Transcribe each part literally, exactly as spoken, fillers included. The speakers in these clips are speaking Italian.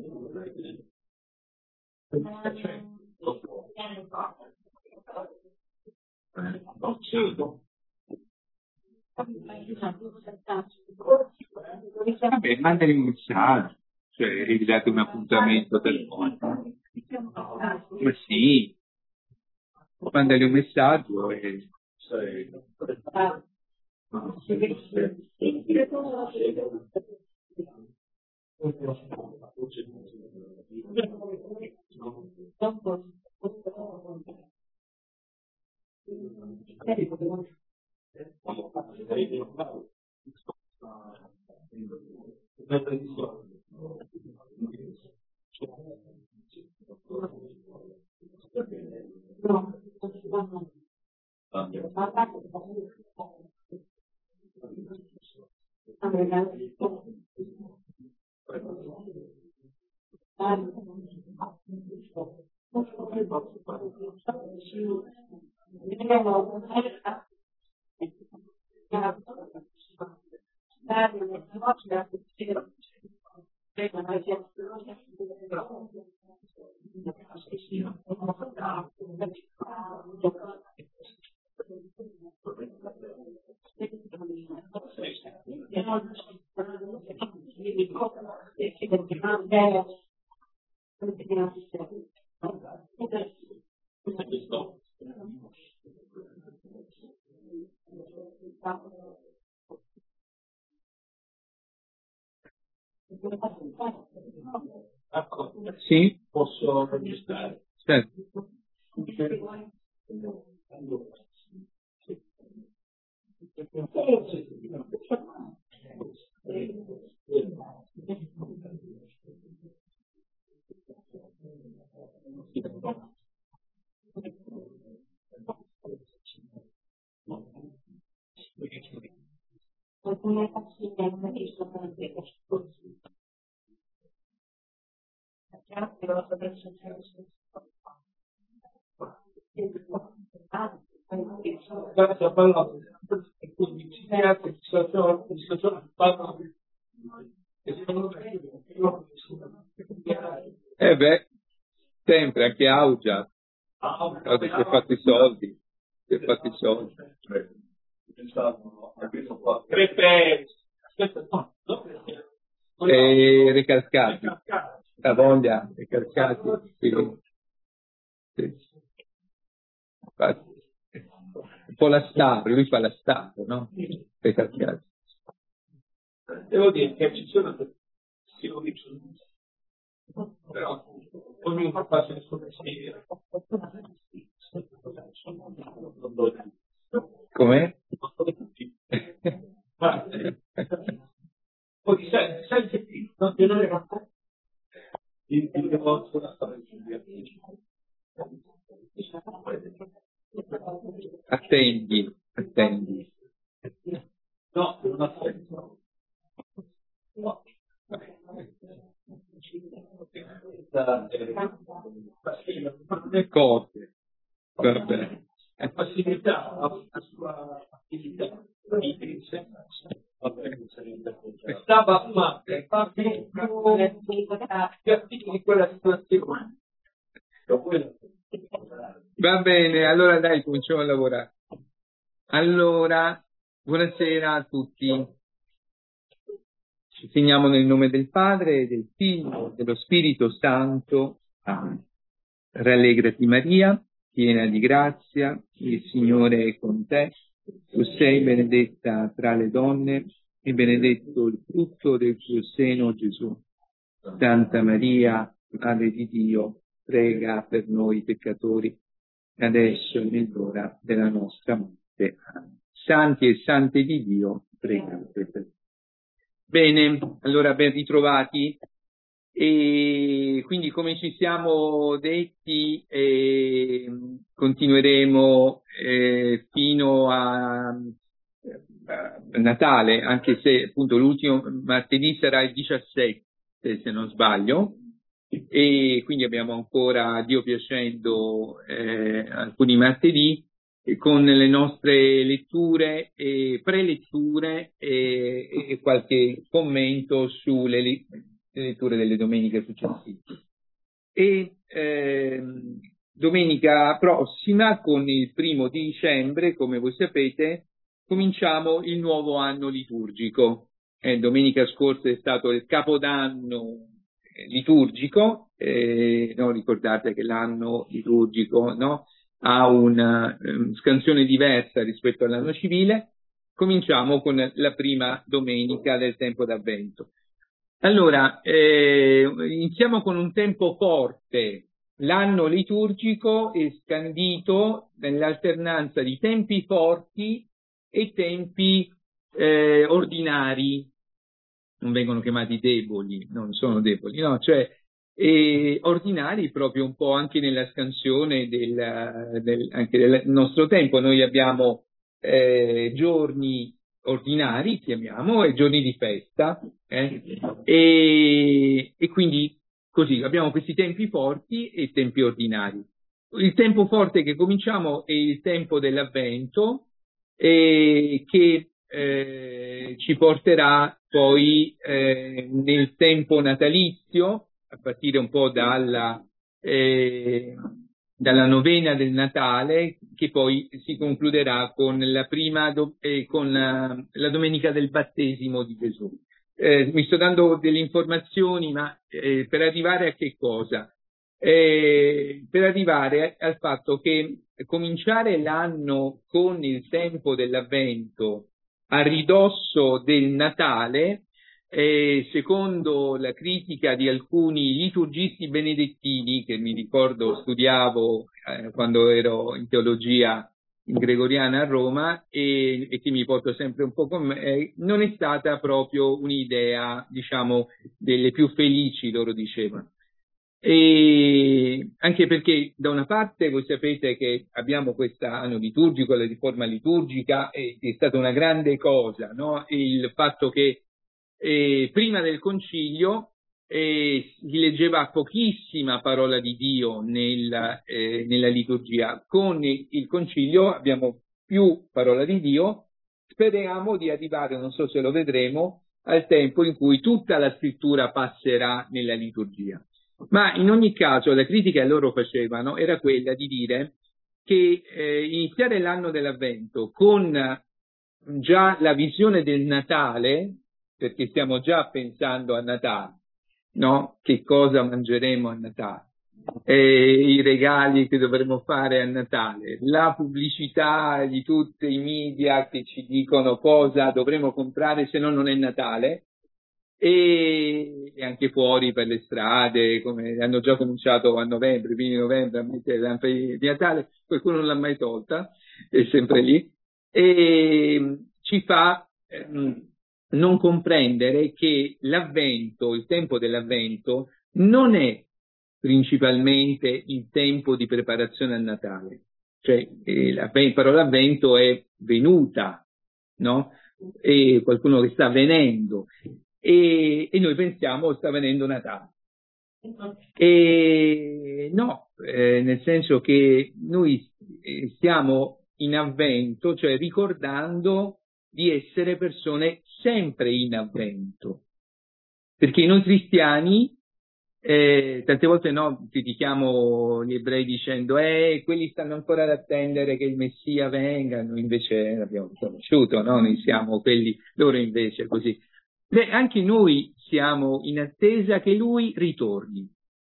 Vabbè, mandali un messaggio, cioè rivedete un appuntamento telefonico. Ma sì, mandali un messaggio e... Sì? Posso registrare? Certo. Eh beh, sempre, anche Augia. Augia si è fatto i soldi. Si è fatto i soldi. E ricascati. La voglia, ricascati. Sì. Sì. Infatti, un po' la stampa, lui fa la stampa, no? Ricascati. Devo dire che ci sono però ognuno fa il suo mestiere. Com'è? Poi sai, sai che non ti non era il negozio la storia attendi, attendi. No, non attendo. No. Le cose, vabbè. È facilità la sua attività. Stava a fare di quella situazione. Va bene, allora dai, cominciamo a lavorare. Allora, buonasera a tutti. Ci segniamo nel nome del Padre, del Figlio, dello Spirito Santo. Amen. Rallegrati Maria, piena di grazia, il Signore è con te. Tu sei benedetta tra le donne e benedetto il frutto del tuo seno, Gesù. Santa Maria, Madre di Dio, prega per noi peccatori, adesso e nell'ora della nostra morte. Amen. Santi e sante di Dio, pregate per noi. Bene, allora ben ritrovati. E quindi, come ci siamo detti, eh, continueremo eh, fino a, a Natale, anche se appunto l'ultimo martedì sarà il diciassette, se non sbaglio, e quindi abbiamo ancora, Dio piacendo, eh, alcuni martedì con le nostre letture, e preletture e, e qualche commento sulle letture delle domeniche successive. E ehm, domenica prossima, con il primo di dicembre, come voi sapete, cominciamo il nuovo anno liturgico. Eh, domenica scorsa è stato il Capodanno liturgico, eh, no, ricordate che l'anno liturgico, no, ha una um, scansione diversa rispetto all'anno civile. Cominciamo con la prima domenica del tempo d'Avvento. Allora, eh, iniziamo con un tempo forte. L'anno liturgico è scandito nell'alternanza di tempi forti e tempi eh, ordinari. Non vengono chiamati deboli, non sono deboli, no, cioè eh, ordinari proprio un po' anche nella scansione del, del, anche del nostro tempo. Noi abbiamo eh, giorni ordinari, chiamiamo, e giorni di festa, eh? e, e quindi così abbiamo questi tempi forti e tempi ordinari. Il tempo forte che cominciamo è il tempo dell'Avvento, eh, che eh, ci porterà poi eh, nel tempo natalizio, a partire un po' dalla, eh, dalla novena del Natale, che poi si concluderà con la prima do, eh, con la, la domenica del battesimo di Gesù. Eh, mi sto dando delle informazioni, ma eh, per arrivare a che cosa? Eh, per arrivare al fatto che cominciare l'anno con il tempo dell'Avvento a ridosso del Natale, eh, secondo la critica di alcuni liturgisti benedettini, che mi ricordo studiavo eh, quando ero in teologia gregoriana a Roma e, e che mi porto sempre un po' con me, eh, non è stata proprio un'idea, diciamo, delle più felici, loro dicevano. E anche perché da una parte voi sapete che abbiamo quest'anno liturgico, la riforma liturgica, e è stata una grande cosa, no? Il fatto che eh, prima del concilio eh, si leggeva pochissima parola di Dio nella, eh, nella liturgia. Con il concilio abbiamo più parola di Dio. Speriamo di arrivare, non so se lo vedremo, al tempo in cui tutta la scrittura passerà nella liturgia. Ma in ogni caso la critica che loro facevano era quella di dire che eh, iniziare l'anno dell'Avvento con già la visione del Natale, perché stiamo già pensando a Natale, no? Che cosa mangeremo a Natale, eh, i regali che dovremo fare a Natale, la pubblicità di tutti i media che ci dicono cosa dovremo comprare se no non è Natale, e anche fuori per le strade, come hanno già cominciato a novembre, fine novembre, a mettere le lampade di Natale, qualcuno non l'ha mai tolta, è sempre lì, e ci fa eh, non comprendere che l'avvento, il tempo dell'avvento, non è principalmente il tempo di preparazione al Natale, cioè eh, la parola avvento è venuta, no? E qualcuno che sta venendo. E, e noi pensiamo sta venendo Natale. E no, eh, nel senso che noi stiamo in avvento, cioè ricordando di essere persone sempre in avvento, perché noi cristiani eh, tante volte no, critichiamo gli ebrei dicendo eh, quelli stanno ancora ad attendere che il Messia venga, noi invece l'abbiamo conosciuto, no? Noi siamo quelli, loro invece così. Beh, anche noi siamo in attesa che Lui ritorni.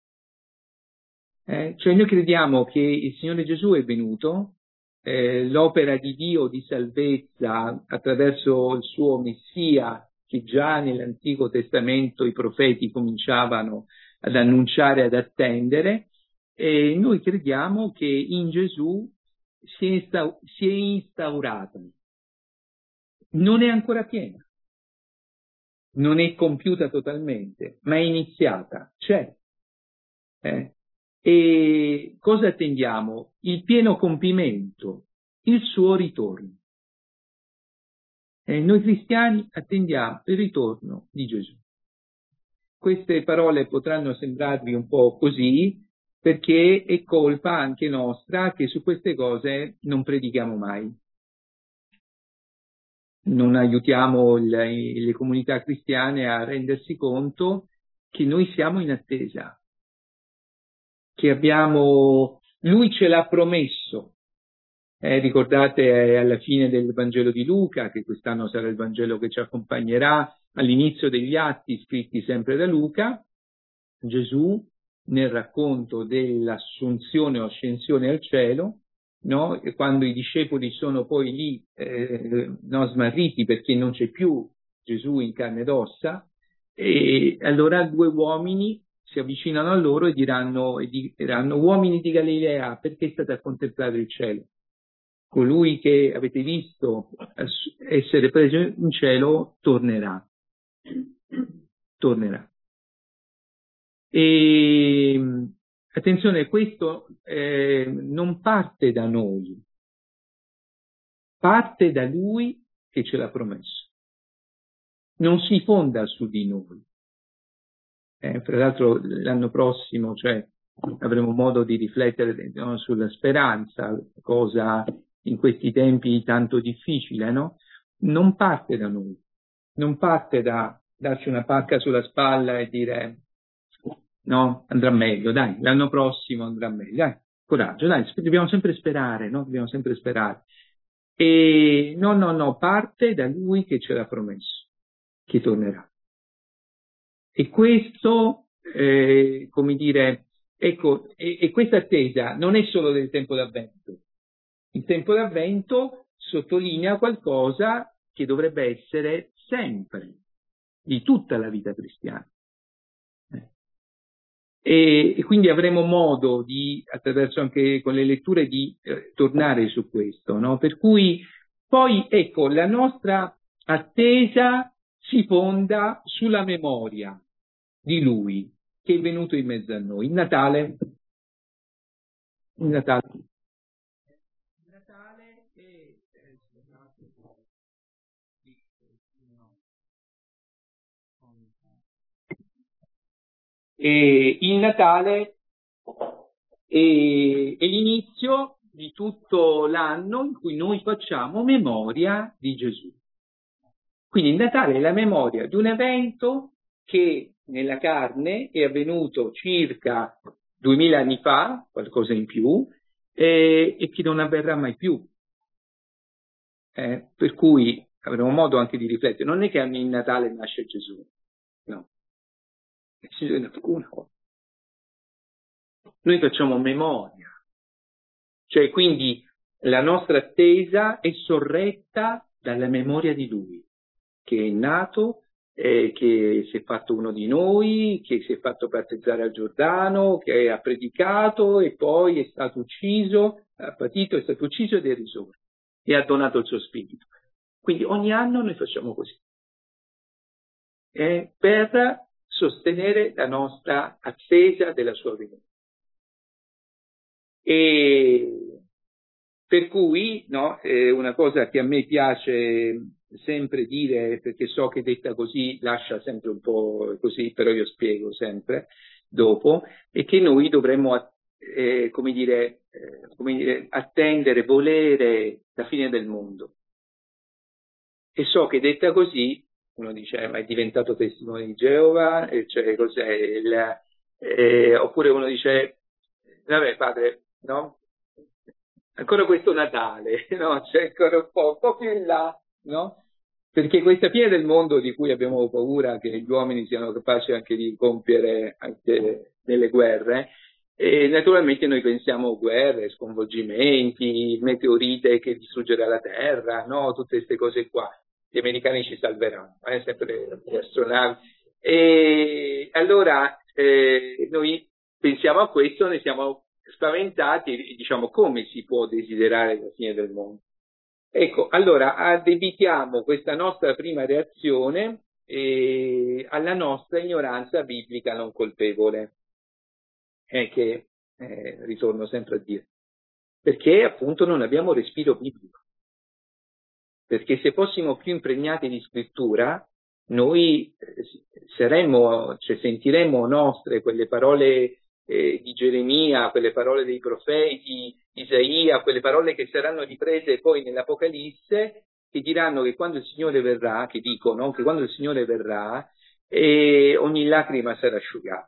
Eh? Cioè noi crediamo che il Signore Gesù è venuto, eh, l'opera di Dio di salvezza attraverso il suo Messia, che già nell'Antico Testamento i profeti cominciavano ad annunciare, ad attendere, e noi crediamo che in Gesù si è, instau- si è instaurata. Non è ancora piena. Non è compiuta totalmente, ma è iniziata, c'è. Eh? E cosa attendiamo? Il pieno compimento, il suo ritorno. Eh, noi cristiani attendiamo il ritorno di Gesù. Queste parole potranno sembrarvi un po' così, perché è colpa anche nostra che su queste cose non predichiamo mai. Non aiutiamo le, le comunità cristiane a rendersi conto che noi siamo in attesa, che abbiamo, lui ce l'ha promesso. Eh, ricordate eh, alla fine del Vangelo di Luca, che quest'anno sarà il Vangelo che ci accompagnerà all'inizio degli atti scritti sempre da Luca, Gesù nel racconto dell'assunzione o ascensione al cielo, no? E quando i discepoli sono poi lì eh, no, smarriti perché non c'è più Gesù in carne ed ossa, e allora due uomini si avvicinano a loro e diranno, e diranno: uomini di Galilea, perché state a contemplare il cielo? Colui che avete visto essere preso in cielo tornerà. Tornerà. E attenzione, questo eh, non parte da noi, parte da lui che ce l'ha promesso. Non si fonda su di noi. Eh, fra l'altro l'anno prossimo, cioè, avremo modo di riflettere no, sulla speranza, cosa in questi tempi tanto difficile, no? Non parte da noi, non parte da darci una pacca sulla spalla e dire no, andrà meglio, dai, l'anno prossimo andrà meglio, dai, coraggio, dai, dobbiamo sempre sperare, no? Dobbiamo sempre sperare. E no, no, no, parte da lui che ce l'ha promesso, che tornerà. E questo, eh, come dire, ecco, e, e questa attesa non è solo del tempo d'avvento. Il tempo d'avvento sottolinea qualcosa che dovrebbe essere sempre, di tutta la vita cristiana. E, e quindi avremo modo di, attraverso anche con le letture, di eh, tornare su questo, no? Per cui poi, ecco, la nostra attesa si fonda sulla memoria di lui che è venuto in mezzo a noi. Il Natale, il Natale, il Natale è, e il Natale è, è l'inizio di tutto l'anno in cui noi facciamo memoria di Gesù. Quindi il Natale è la memoria di un evento che nella carne è avvenuto circa duemila anni fa, qualcosa in più, eh, e che non avverrà mai più. Eh, per cui avremo modo anche di riflettere. Non è che ogni Natale nasce Gesù, no. Gesù è nato uno. Noi facciamo memoria. Cioè, quindi la nostra attesa è sorretta dalla memoria di Lui, che è nato, eh, che si è fatto uno di noi, che si è fatto battezzare al Giordano, che ha predicato e poi è stato ucciso, ha patito, è stato ucciso ed è risorto e ha donato il suo spirito. Quindi ogni anno noi facciamo così, eh, per sostenere la nostra attesa della sua venuta. E per cui, no, è una cosa che a me piace sempre dire, perché so che detta così lascia sempre un po' così, però io spiego sempre dopo, è che noi dovremmo, eh, come dire, eh, come dire, attendere, volere la fine del mondo. E so che detta così, uno dice, eh, ma è diventato testimone di Geova, e cioè cos'è il, eh, oppure uno dice, vabbè padre, no? Ancora questo Natale, no? C'è ancora un po', un po' più in là, no? Perché questa fine del mondo di cui abbiamo paura che gli uomini siano capaci anche di compiere anche delle guerre, e naturalmente noi pensiamo guerre, sconvolgimenti, meteorite che distruggerà la Terra, no? Tutte queste cose qua. Gli americani ci salveranno, eh? Sempre le astronavi. E allora eh, noi pensiamo a questo, ne siamo spaventati e diciamo come si può desiderare la fine del mondo. Ecco, allora addebitiamo questa nostra prima reazione eh, alla nostra ignoranza biblica non colpevole, eh, che eh, ritorno sempre a dire, perché appunto non abbiamo respiro biblico, perché se fossimo più impregnati di scrittura noi eh, saremmo, cioè sentiremmo nostre quelle parole Eh, di Geremia, quelle parole dei profeti, Isaia, quelle parole che saranno riprese poi nell'Apocalisse, che diranno che quando il Signore verrà, che dicono che quando il Signore verrà, e ogni lacrima sarà asciugata.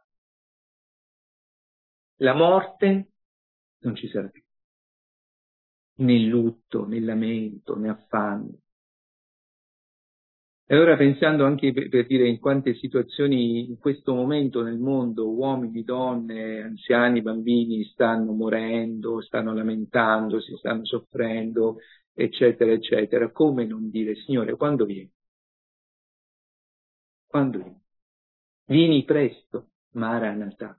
La morte non ci sarà più, né lutto, né lamento, né affanno. E allora pensando anche per, per dire in quante situazioni in questo momento nel mondo uomini, donne, anziani, bambini stanno morendo, stanno lamentando, si stanno soffrendo, eccetera, eccetera, come non dire, Signore, quando vieni? Quando vieni? Vieni presto, Maranatha.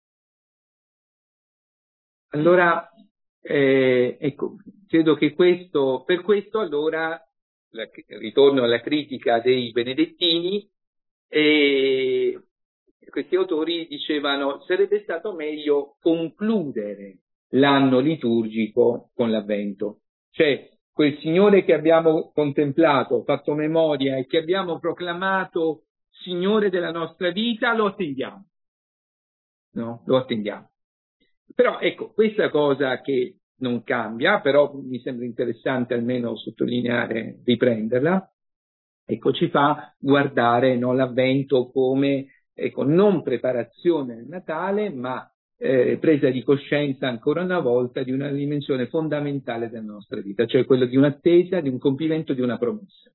Allora, eh, ecco, credo che questo, per questo allora, la, ritorno alla critica dei benedettini, e questi autori dicevano sarebbe stato meglio concludere l'anno liturgico con l'Avvento. Cioè, quel Signore che abbiamo contemplato, fatto memoria e che abbiamo proclamato Signore della nostra vita, lo attendiamo. No? Lo attendiamo. Però ecco, questa cosa che non cambia, però mi sembra interessante almeno sottolineare, riprenderla, ecco, ci fa guardare, no, l'Avvento come, ecco, non preparazione al Natale, ma eh, presa di coscienza ancora una volta di una dimensione fondamentale della nostra vita, cioè quello di un'attesa, di un compimento di una promessa.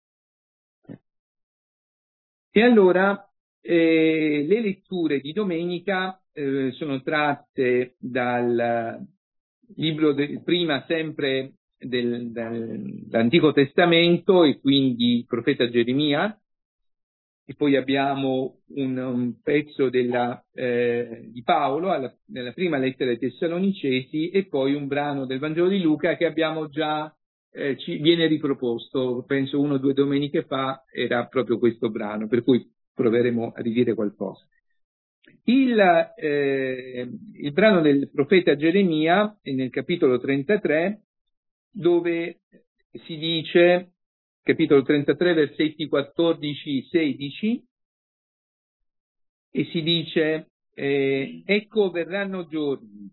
E allora eh, le letture di domenica eh, sono tratte dal libro, de, prima sempre del, dall'Antico Testamento, e quindi il profeta Geremia, e poi abbiamo un, un pezzo della, eh, di Paolo alla, nella prima lettera ai Tessalonicesi, e poi un brano del Vangelo di Luca che abbiamo già Eh, ci viene riproposto, penso uno o due domeniche fa era proprio questo brano, per cui proveremo a ridire qualcosa. Il, eh, il brano del profeta Geremia è nel capitolo trentatré, dove si dice, capitolo trentatré, versetti quattordici sedici, e si dice eh, ecco verranno giorni,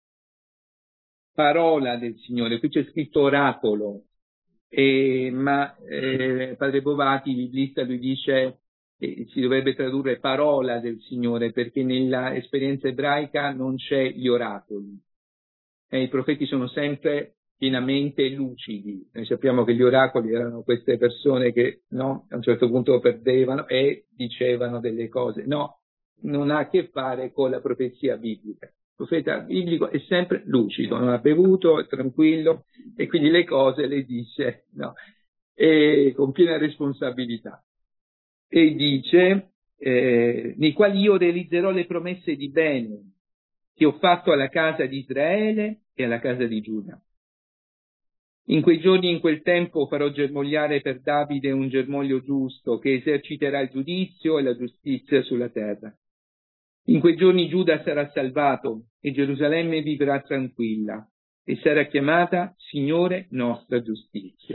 parola del Signore, qui c'è scritto oracolo, eh, ma eh, Padre Bovati, biblista, lui dice eh, si dovrebbe tradurre parola del Signore, perché nella esperienza ebraica non c'è gli oracoli. Eh, I profeti sono sempre pienamente lucidi. Noi sappiamo che gli oracoli erano queste persone che, no, a un certo punto perdevano e dicevano delle cose. No, non ha a che fare con la profezia biblica. Il profeta biblico è sempre lucido, non ha bevuto, è tranquillo, e quindi le cose le dice, no, e con piena responsabilità. E dice, eh, nei quali io realizzerò le promesse di bene che ho fatto alla casa di Israele e alla casa di Giuda. In quei giorni e in quel tempo farò germogliare per Davide un germoglio giusto, che eserciterà il giudizio e la giustizia sulla terra. In quei giorni Giuda sarà salvato e Gerusalemme vivrà tranquilla e sarà chiamata Signore nostra giustizia.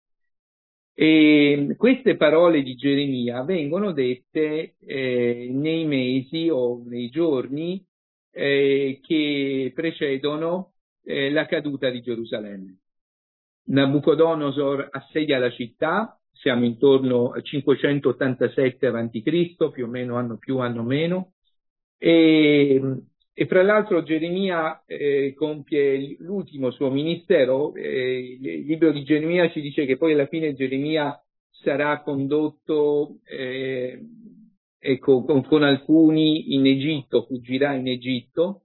E queste parole di Geremia vengono dette eh, nei mesi o nei giorni eh, che precedono eh, la caduta di Gerusalemme. Nabucodonosor assedia la città, siamo intorno al cinquecentottantasette avanti Cristo, più o meno, anno più, anno meno, e, e fra l'altro Geremia eh, compie l'ultimo suo ministero. Eh, il libro di Geremia ci dice che poi alla fine Geremia sarà condotto eh, ecco, con, con alcuni in Egitto, fuggirà in Egitto,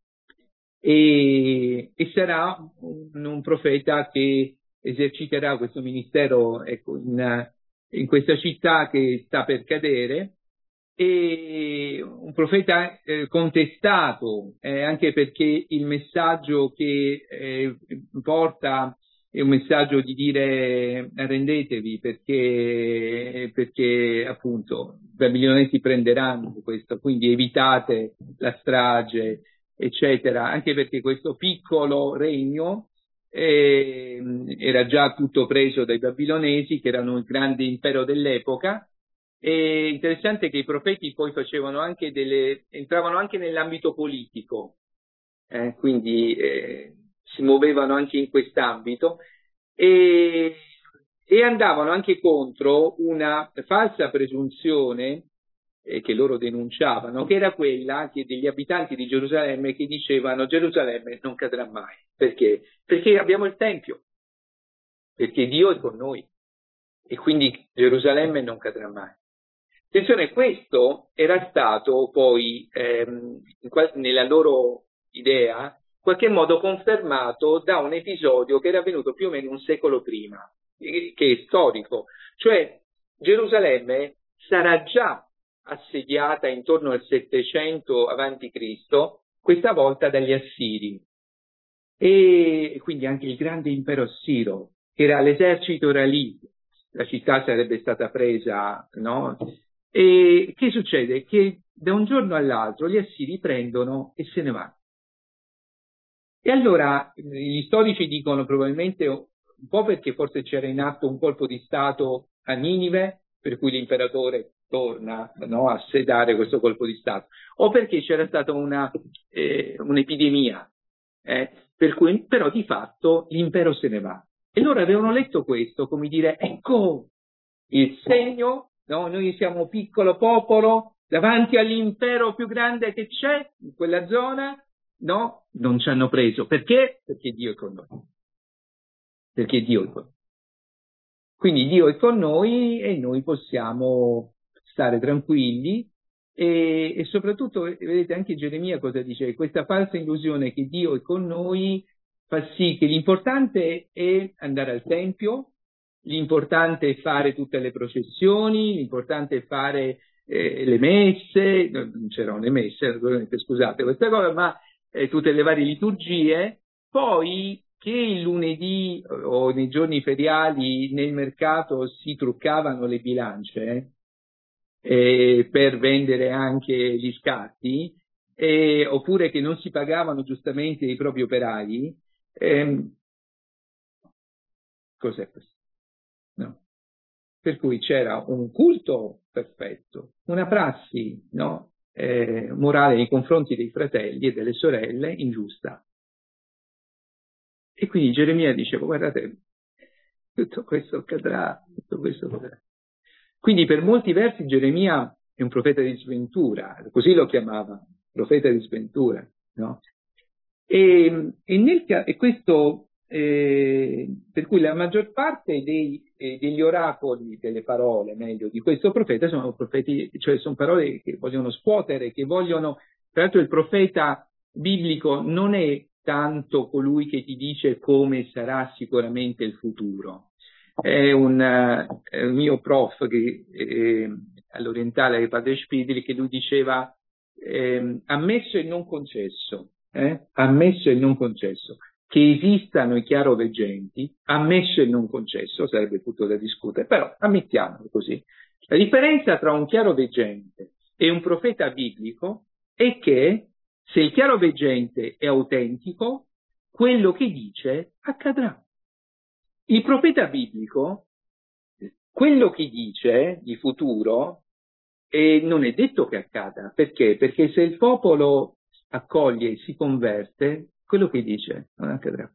e, e sarà un, un profeta che eserciterà questo ministero, ecco, in, in questa città che sta per cadere, e un profeta eh, contestato, eh, anche perché il messaggio che eh, porta è un messaggio di dire arrendetevi, perché, perché appunto i babilonesi prenderanno questo, quindi evitate la strage, eccetera, anche perché questo piccolo regno eh, era già tutto preso dai babilonesi, che erano il grande impero dell'epoca. È interessante che i profeti poi facevano anche delle, entravano anche nell'ambito politico, eh, quindi eh, si muovevano anche in quest'ambito, e, e andavano anche contro una falsa presunzione eh, che loro denunciavano, che era quella che degli abitanti di Gerusalemme che dicevano Gerusalemme non cadrà mai. Perché? Perché abbiamo il Tempio, perché Dio è con noi e quindi Gerusalemme non cadrà mai. Attenzione, questo era stato poi ehm, nella loro idea in qualche modo confermato da un episodio che era avvenuto più o meno un secolo prima, che è storico, cioè Gerusalemme sarà già assediata intorno al settecento avanti Cristo, questa volta dagli Assiri, e quindi anche il grande impero assiro, che era l'esercito era lì, la città sarebbe stata presa, no? E che succede? Che da un giorno all'altro gli Assiri prendono e se ne vanno. E allora gli storici dicono probabilmente un po' perché forse c'era in atto un colpo di stato a Ninive, per cui l'imperatore torna, no, a sedare questo colpo di stato, o perché c'era stata una, eh, un'epidemia, eh, per cui però di fatto l'impero se ne va. E loro avevano letto questo come dire, ecco il segno, no? Noi siamo un piccolo popolo davanti all'impero più grande che c'è in quella zona, no? Non ci hanno preso. Perché? Perché Dio è con noi. Perché Dio è con noi. Quindi Dio è con noi e noi possiamo stare tranquilli e, e soprattutto, vedete, anche Geremia cosa dice? Questa falsa illusione che Dio è con noi fa sì che l'importante è andare al Tempio, l'importante è fare tutte le processioni, l'importante è fare eh, le messe, non c'erano le messe, naturalmente, scusate questa cosa, ma eh, tutte le varie liturgie, poi che il lunedì o nei giorni feriali nel mercato si truccavano le bilance eh, per vendere anche gli scatti, eh, oppure che non si pagavano giustamente i propri operai, ehm, cos'è questo? No. Per cui c'era un culto perfetto, una prassi, no, eh, morale nei confronti dei fratelli e delle sorelle ingiusta. E quindi Geremia diceva, guardate, tutto questo accadrà, tutto questo accadrà. Quindi per molti versi Geremia è un profeta di sventura, così lo chiamava, profeta di sventura, no? E, e, nel, e questo, eh, per cui la maggior parte dei, eh, degli oracoli, delle parole, meglio, di questo profeta sono profeti, cioè sono parole che vogliono scuotere, che vogliono, tra l'altro il profeta biblico non è tanto colui che ti dice come sarà sicuramente il futuro. È un, uh, è un mio prof che, eh, all'orientale, padre Spidli, che lui diceva eh, ammesso e non concesso, eh? ammesso e non concesso, che esistano i chiaroveggenti, ammesso e non concesso, sarebbe tutto da discutere, però ammettiamolo così. La differenza tra un chiaroveggente e un profeta biblico è che se il chiaroveggente è autentico, quello che dice accadrà. Il profeta biblico, quello che dice di futuro, eh, non è detto che accada. Perché? Perché se il popolo accoglie e si converte, quello che dice non accadrà.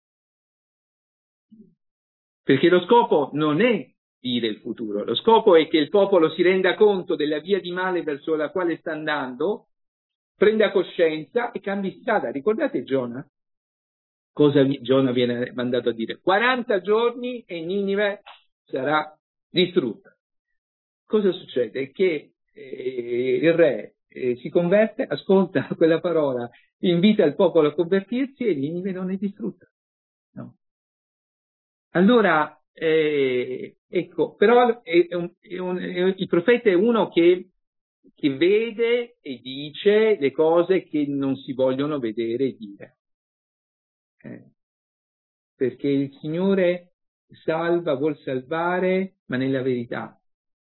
Perché lo scopo non è dire il futuro, lo scopo è che il popolo si renda conto della via di male verso la quale sta andando, prenda coscienza e cambi strada. Ricordate Giona? Cosa Giona viene mandato a dire? quaranta giorni e Ninive sarà distrutta. Cosa succede? Che eh, il re eh, si converte, ascolta quella parola, invita il popolo a convertirsi e Ninive non è distrutta. No. Allora, eh, ecco, però è un, è un, è, il profeta è uno che, che vede e dice le cose che non si vogliono vedere e dire. Eh, perché il Signore salva, vuol salvare, ma nella verità.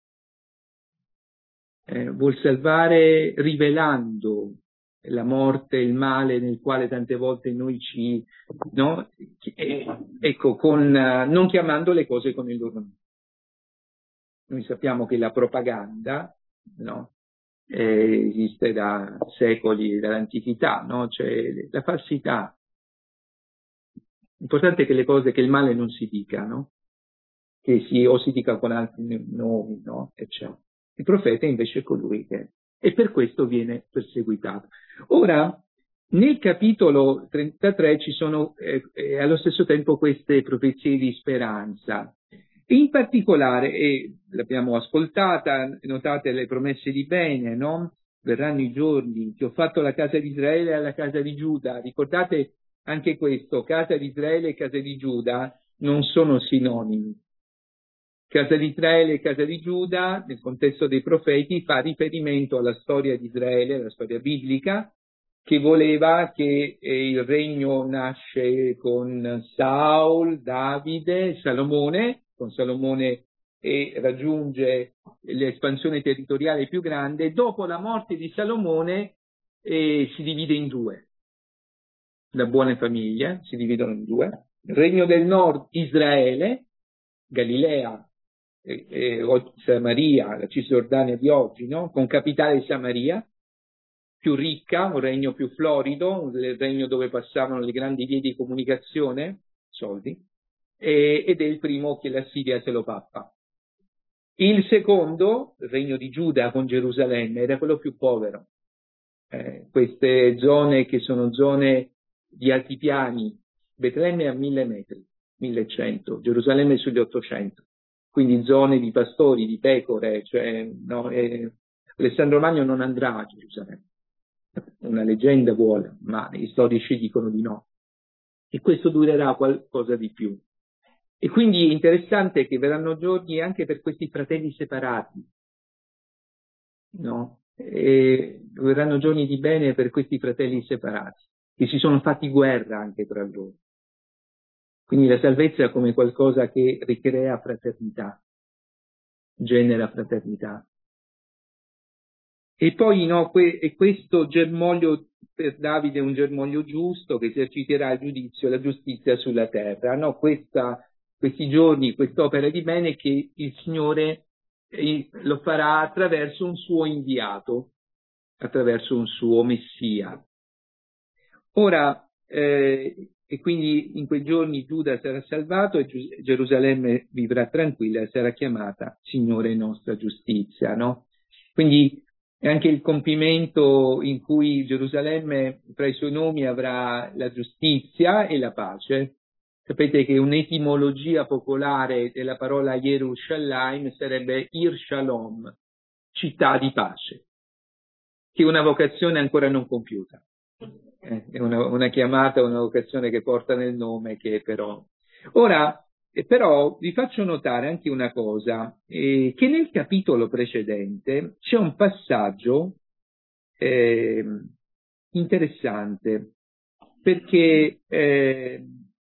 Eh, vuol salvare rivelando la morte, il male nel quale tante volte noi ci, no? Eh, ecco, con, uh, non chiamando le cose con il loro nome. Noi sappiamo che la propaganda, no? Eh, esiste da secoli, dall'antichità, no? C'è la falsità. L'importante è che le cose, che il male non si dica, no? Che si, o si dica con altri nomi, no? Eccetera. Il profeta invece è colui che e per questo viene perseguitato. Ora, nel capitolo trentatré ci sono eh, eh, allo stesso tempo queste profezie di speranza. In particolare, e l'abbiamo ascoltata, notate le promesse di bene, no? Verranno i giorni che ho fatto alla casa di Israele e alla casa di Giuda. Ricordate anche questo, casa di Israele e casa di Giuda non sono sinonimi. Casa di Israele e casa di Giuda, nel contesto dei profeti, fa riferimento alla storia di Israele, alla storia biblica, che voleva che eh, il regno nasce con Saul, Davide, Salomone, con Salomone e raggiunge l'espansione territoriale più grande. Dopo la morte di Salomone eh, si divide in due. La buona famiglia si dividono in due. Il regno del nord, Israele, Galilea, eh, eh, Samaria, la Cisgiordania di oggi, no? Con capitale Samaria, più ricca, un regno più florido, un regno dove passavano le grandi vie di comunicazione, soldi, e, ed è il primo che la Siria se lo pappa. Il secondo, il regno di Giuda con Gerusalemme, era quello più povero. Eh, queste zone che sono zone di altipiani, Betlemme a mille metri, millecento, Gerusalemme sugli ottocento, quindi zone di pastori, di pecore, cioè, no, eh, Alessandro Magno non andrà a Gerusalemme. Una leggenda vuole, ma gli storici dicono di no. E questo durerà qualcosa di più. E quindi è interessante che verranno giorni anche per questi fratelli separati, no? E verranno giorni di bene per questi fratelli separati, che si sono fatti guerra anche tra loro. Quindi la salvezza è come qualcosa che ricrea fraternità, genera fraternità. E poi no, que- e questo germoglio per Davide è un germoglio giusto che eserciterà il giudizio e la giustizia sulla terra. No, questa, questi giorni, quest'opera di bene che il Signore eh, lo farà attraverso un suo inviato, attraverso un suo Messia. Ora, eh, e quindi in quei giorni Giuda sarà salvato e Gerusalemme vivrà tranquilla e sarà chiamata Signore nostra giustizia, no? Quindi è anche il compimento in cui Gerusalemme tra i suoi nomi avrà la giustizia e la pace. Sapete che un'etimologia popolare della parola Yerushalayim sarebbe Ir Shalom, città di pace, che è una vocazione ancora non compiuta. Eh, è una, una chiamata, una vocazione che porta nel nome, che però... Ora, eh, però vi faccio notare anche una cosa, eh, che nel capitolo precedente c'è un passaggio eh, interessante, perché eh,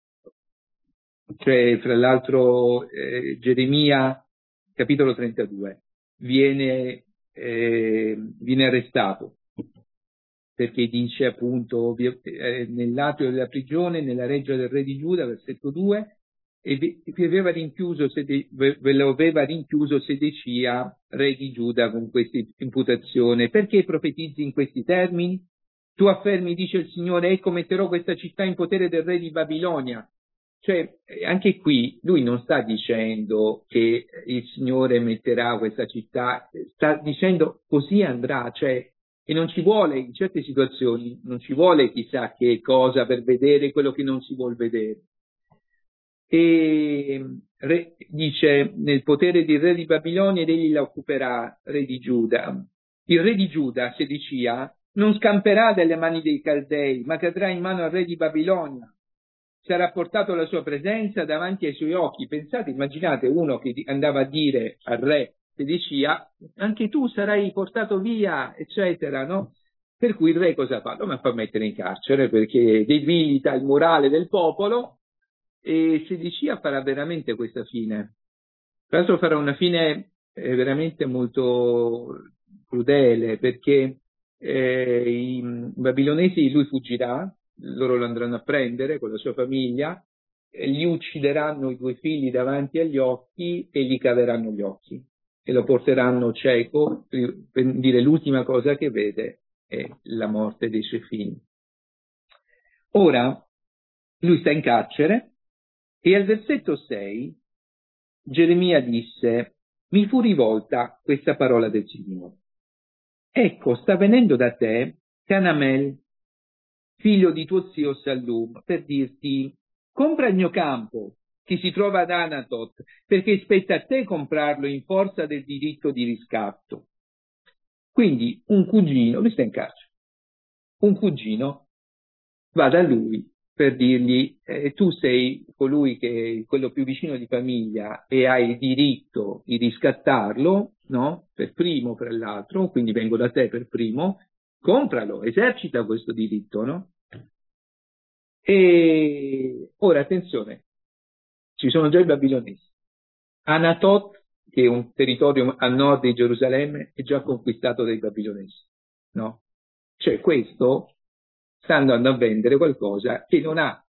cioè, fra l'altro eh, Geremia, capitolo trentadue, viene, eh, viene arrestato, perché dice appunto eh, nell'atrio della prigione, nella reggia del re di Giuda, versetto due, e vi, vi aveva rinchiuso, Sede, ve lo aveva rinchiuso Sedecia, re di Giuda, con questa imputazione. Perché profetizzi in questi termini? Tu affermi, dice il Signore, ecco metterò questa città in potere del re di Babilonia. Cioè, anche qui lui non sta dicendo che il Signore metterà questa città, sta dicendo così andrà, cioè, e non ci vuole, in certe situazioni, non ci vuole chissà che cosa per vedere quello che non si vuol vedere. E re, dice, nel potere del re di Babilonia ed egli la occuperà, re di Giuda. Il re di Giuda, Sedecia, non scamperà dalle mani dei Caldei, ma cadrà in mano al re di Babilonia. Sarà portato alla sua presenza davanti ai suoi occhi. Pensate, immaginate uno che andava a dire al re Sedecia, anche tu sarai portato via, eccetera, no? Per cui il re cosa fa? Lo fa mettere in carcere perché debilita il morale del popolo, e Sedecia farà veramente questa fine. Tra l'altro farà una fine eh, veramente molto crudele, perché eh, i babilonesi, lui fuggirà, loro lo andranno a prendere con la sua famiglia, e gli uccideranno i due figli davanti agli occhi e gli caveranno gli occhi e lo porteranno cieco, per dire l'ultima cosa che vede è la morte dei suoi figli. Ora, lui sta in carcere e al versetto sei Geremia disse: mi fu rivolta questa parola del Signore. ecco, sta venendo da te Canamel, figlio di tuo zio Sallum, per dirti: compra il mio campo che si trova ad Anatot, perché spetta a te comprarlo in forza del diritto di riscatto. Quindi un cugino, lui sta in carcere, un cugino va da lui per dirgli: eh, tu sei colui che è quello più vicino di famiglia e hai il diritto di riscattarlo, no? Per primo, fra l'altro, quindi vengo da te per primo, compralo, esercita questo diritto, no? E ora attenzione, ci sono già i babilonesi. Anatot, che è un territorio a nord di Gerusalemme, è già conquistato dai babilonesi, no? Cioè questo sta andando a vendere qualcosa che non ha,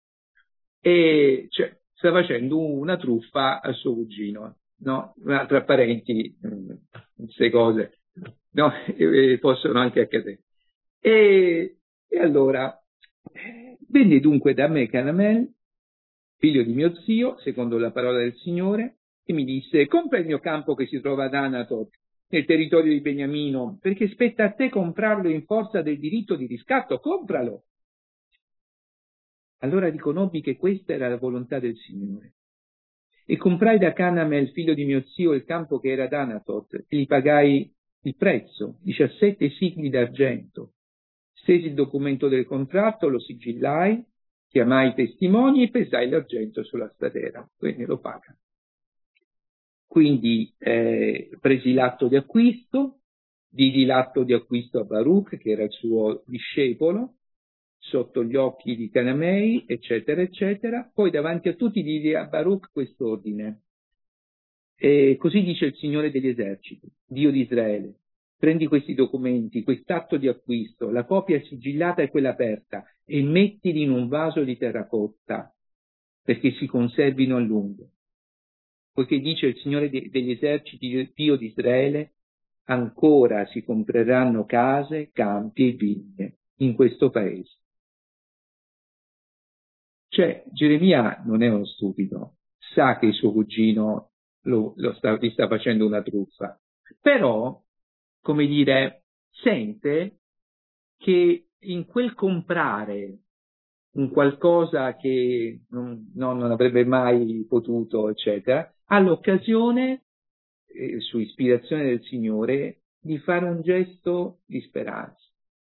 e cioè sta facendo una truffa al suo cugino, no? Ma tra parenti, queste cose, no? E, e possono anche accadere. E, e allora, venne dunque da me Canamel, figlio di mio zio, secondo la parola del Signore, e mi disse: compra il mio campo che si trova ad Anatot, nel territorio di Beniamino, perché spetta a te comprarlo in forza del diritto di riscatto, compralo. Allora riconobbi che questa era la volontà del Signore. E comprai da Canamel, figlio di mio zio, il campo che era ad Anatot, e gli pagai il prezzo, diciassette sigli d'argento. Stesi il documento del contratto, lo sigillai, chiamai i testimoni e pesai l'argento sulla stadera, quindi lo paga. Quindi eh, presi l'atto di acquisto, diedi l'atto di acquisto a Baruch, che era il suo discepolo, sotto gli occhi di Canamei, eccetera, eccetera. Poi davanti a tutti diedi a Baruch quest'ordine: e così dice il Signore degli eserciti, Dio di Israele: prendi questi documenti, quest'atto di acquisto, la copia sigillata e quella aperta, e mettili in un vaso di terracotta, perché si conservino a lungo. Poiché dice il Signore de- degli eserciti, Dio di Israele: ancora si compreranno case, campi e vigne in questo paese. Cioè, Geremia non è uno stupido, sa che il suo cugino lo, lo sta, gli sta facendo una truffa, però, come dire, sente che in quel comprare un qualcosa che non, no, non avrebbe mai potuto, eccetera, ha l'occasione, eh, su ispirazione del Signore, di fare un gesto di speranza.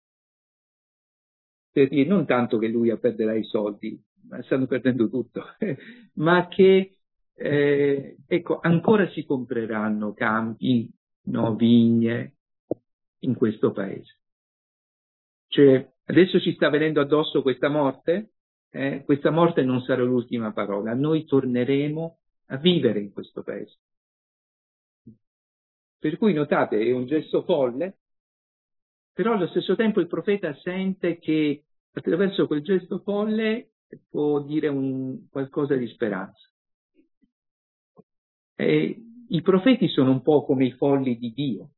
Per dire, non tanto che lui perderà i soldi, ma stanno perdendo tutto, ma che eh, ecco, ancora si compreranno campi, no, vigne in questo paese. Cioè, adesso ci sta venendo addosso questa morte, eh? Questa morte non sarà l'ultima parola, noi torneremo a vivere in questo paese. Per cui notate, è un gesto folle, però allo stesso tempo il profeta sente che attraverso quel gesto folle può dire un, qualcosa di speranza. E i profeti sono un po' come i folli di Dio.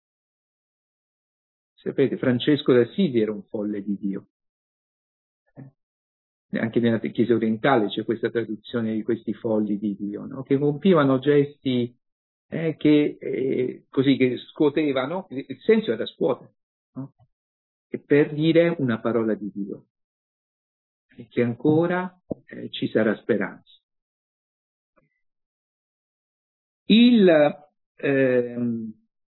Sapete, Francesco d'Assisi era un folle di Dio. Anche nella Chiesa orientale c'è questa traduzione di questi folli di Dio, no? Che compivano gesti eh, che, eh, così, che scuotevano, il senso era scuotere, no? E per dire una parola di Dio, e che ancora eh, ci sarà speranza. Il, ehm,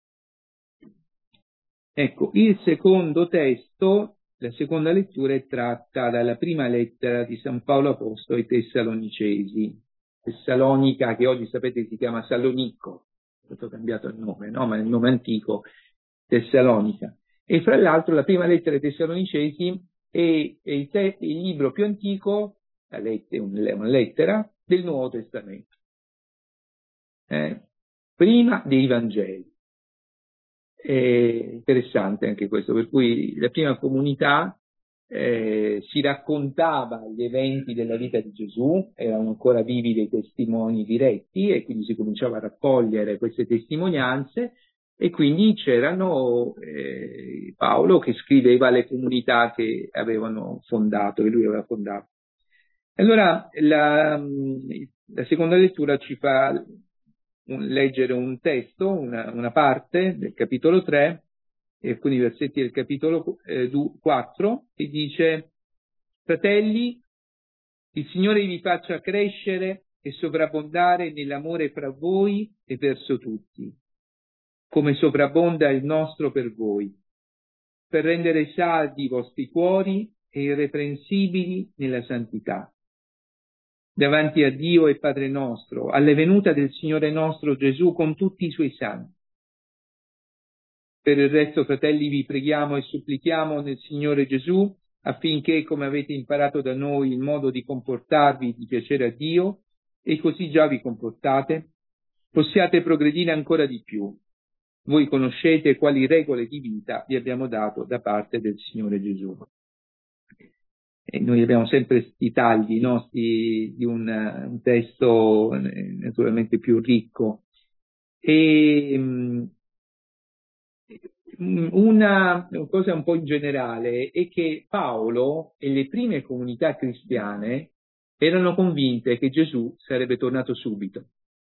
ecco, il secondo testo, la seconda lettura è tratta dalla prima lettera di San Paolo Apostolo ai Tessalonicesi. Tessalonica, che oggi sapete si chiama Salonicco, è stato cambiato il nome, no? Ma il nome antico, Tessalonica. E fra l'altro la prima lettera ai Tessalonicesi è, è il, te- il libro più antico, la lettera, una lettera, del Nuovo Testamento. Eh? Prima dei Vangeli. È interessante anche questo, per cui la prima comunità eh, si raccontava gli eventi della vita di Gesù, erano ancora vivi dei testimoni diretti e quindi si cominciava a raccogliere queste testimonianze e quindi c'erano eh, Paolo che scriveva alle comunità che avevano fondato, che lui aveva fondato. Allora la, la seconda lettura ci fa un, leggere un testo, una, una parte del capitolo tre, alcuni versetti del capitolo eh, quattro, che dice: fratelli, il Signore vi faccia crescere e sovrabbondare nell'amore fra voi e verso tutti, come sovrabbonda il nostro per voi, per rendere saldi i vostri cuori e irreprensibili nella santità, davanti a Dio e Padre nostro, alla venuta del Signore nostro Gesù con tutti i suoi santi. Per il resto, fratelli, vi preghiamo e supplichiamo nel Signore Gesù, affinché, come avete imparato da noi il modo di comportarvi di piacere a Dio, e così già vi comportate, possiate progredire ancora di più. Voi conoscete quali regole di vita vi abbiamo dato da parte del Signore Gesù. E noi abbiamo sempre questi tagli nostri di un, un testo naturalmente più ricco. E una cosa un po' in generale è che Paolo e le prime comunità cristiane erano convinte che Gesù sarebbe tornato subito.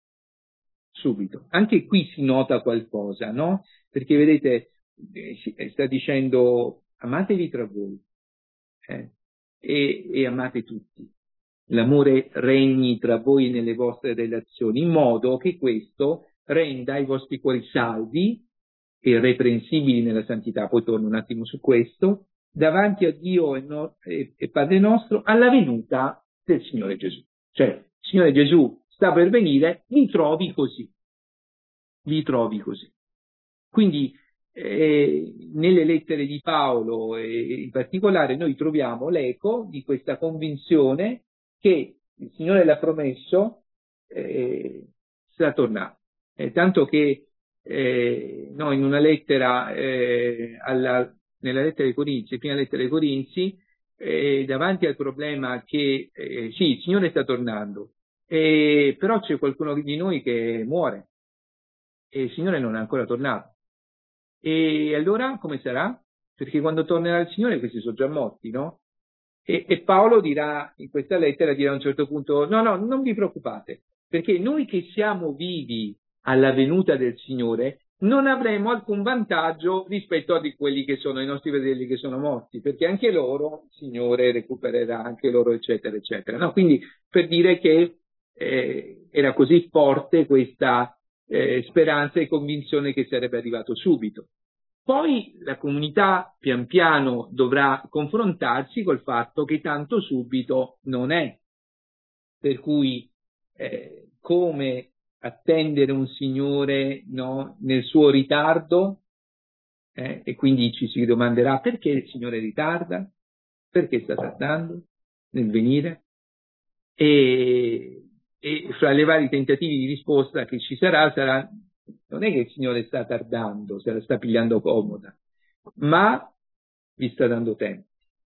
Subito. Anche qui si nota qualcosa, no? Perché vedete, eh, sta dicendo amatevi tra voi eh, e, e amate tutti. L'amore regni tra voi nelle vostre relazioni, in modo che questo renda i vostri cuori saldi e irreprensibili nella santità. Poi torno un attimo su questo, davanti a Dio e, no, e, e Padre nostro, alla venuta del Signore Gesù. Cioè, il Signore Gesù sta per venire, li trovi così. Li trovi così. Quindi, eh, nelle lettere di Paolo e in particolare noi troviamo l'eco di questa convinzione che il Signore l'ha promesso, eh, sta tornando. Eh, tanto che eh, no, in una lettera, eh, alla, nella lettera ai Corinzi, prima lettera ai Corinzi, eh, davanti al problema che eh, sì, il Signore sta tornando, eh, però c'è qualcuno di noi che muore e il Signore non è ancora tornato. E allora come sarà? Perché quando tornerà il Signore questi sono già morti, no? E, e Paolo dirà, in questa lettera, dirà a un certo punto, no, no, non vi preoccupate, perché noi che siamo vivi alla venuta del Signore non avremo alcun vantaggio rispetto a di quelli che sono i nostri fratelli che sono morti, perché anche loro, il Signore recupererà anche loro, eccetera, eccetera. No? Quindi per dire che eh, era così forte questa eh, speranza e convinzione che sarebbe arrivato subito. Poi la comunità pian piano dovrà confrontarsi col fatto che tanto subito non è, per cui eh, come attendere un Signore no, nel suo ritardo eh, e quindi ci si domanderà perché il Signore ritarda, perché sta tardando nel venire e, e fra le vari tentativi di risposta che ci sarà sarà non è che il Signore sta tardando, se la sta pigliando comoda, ma vi sta dando tempo.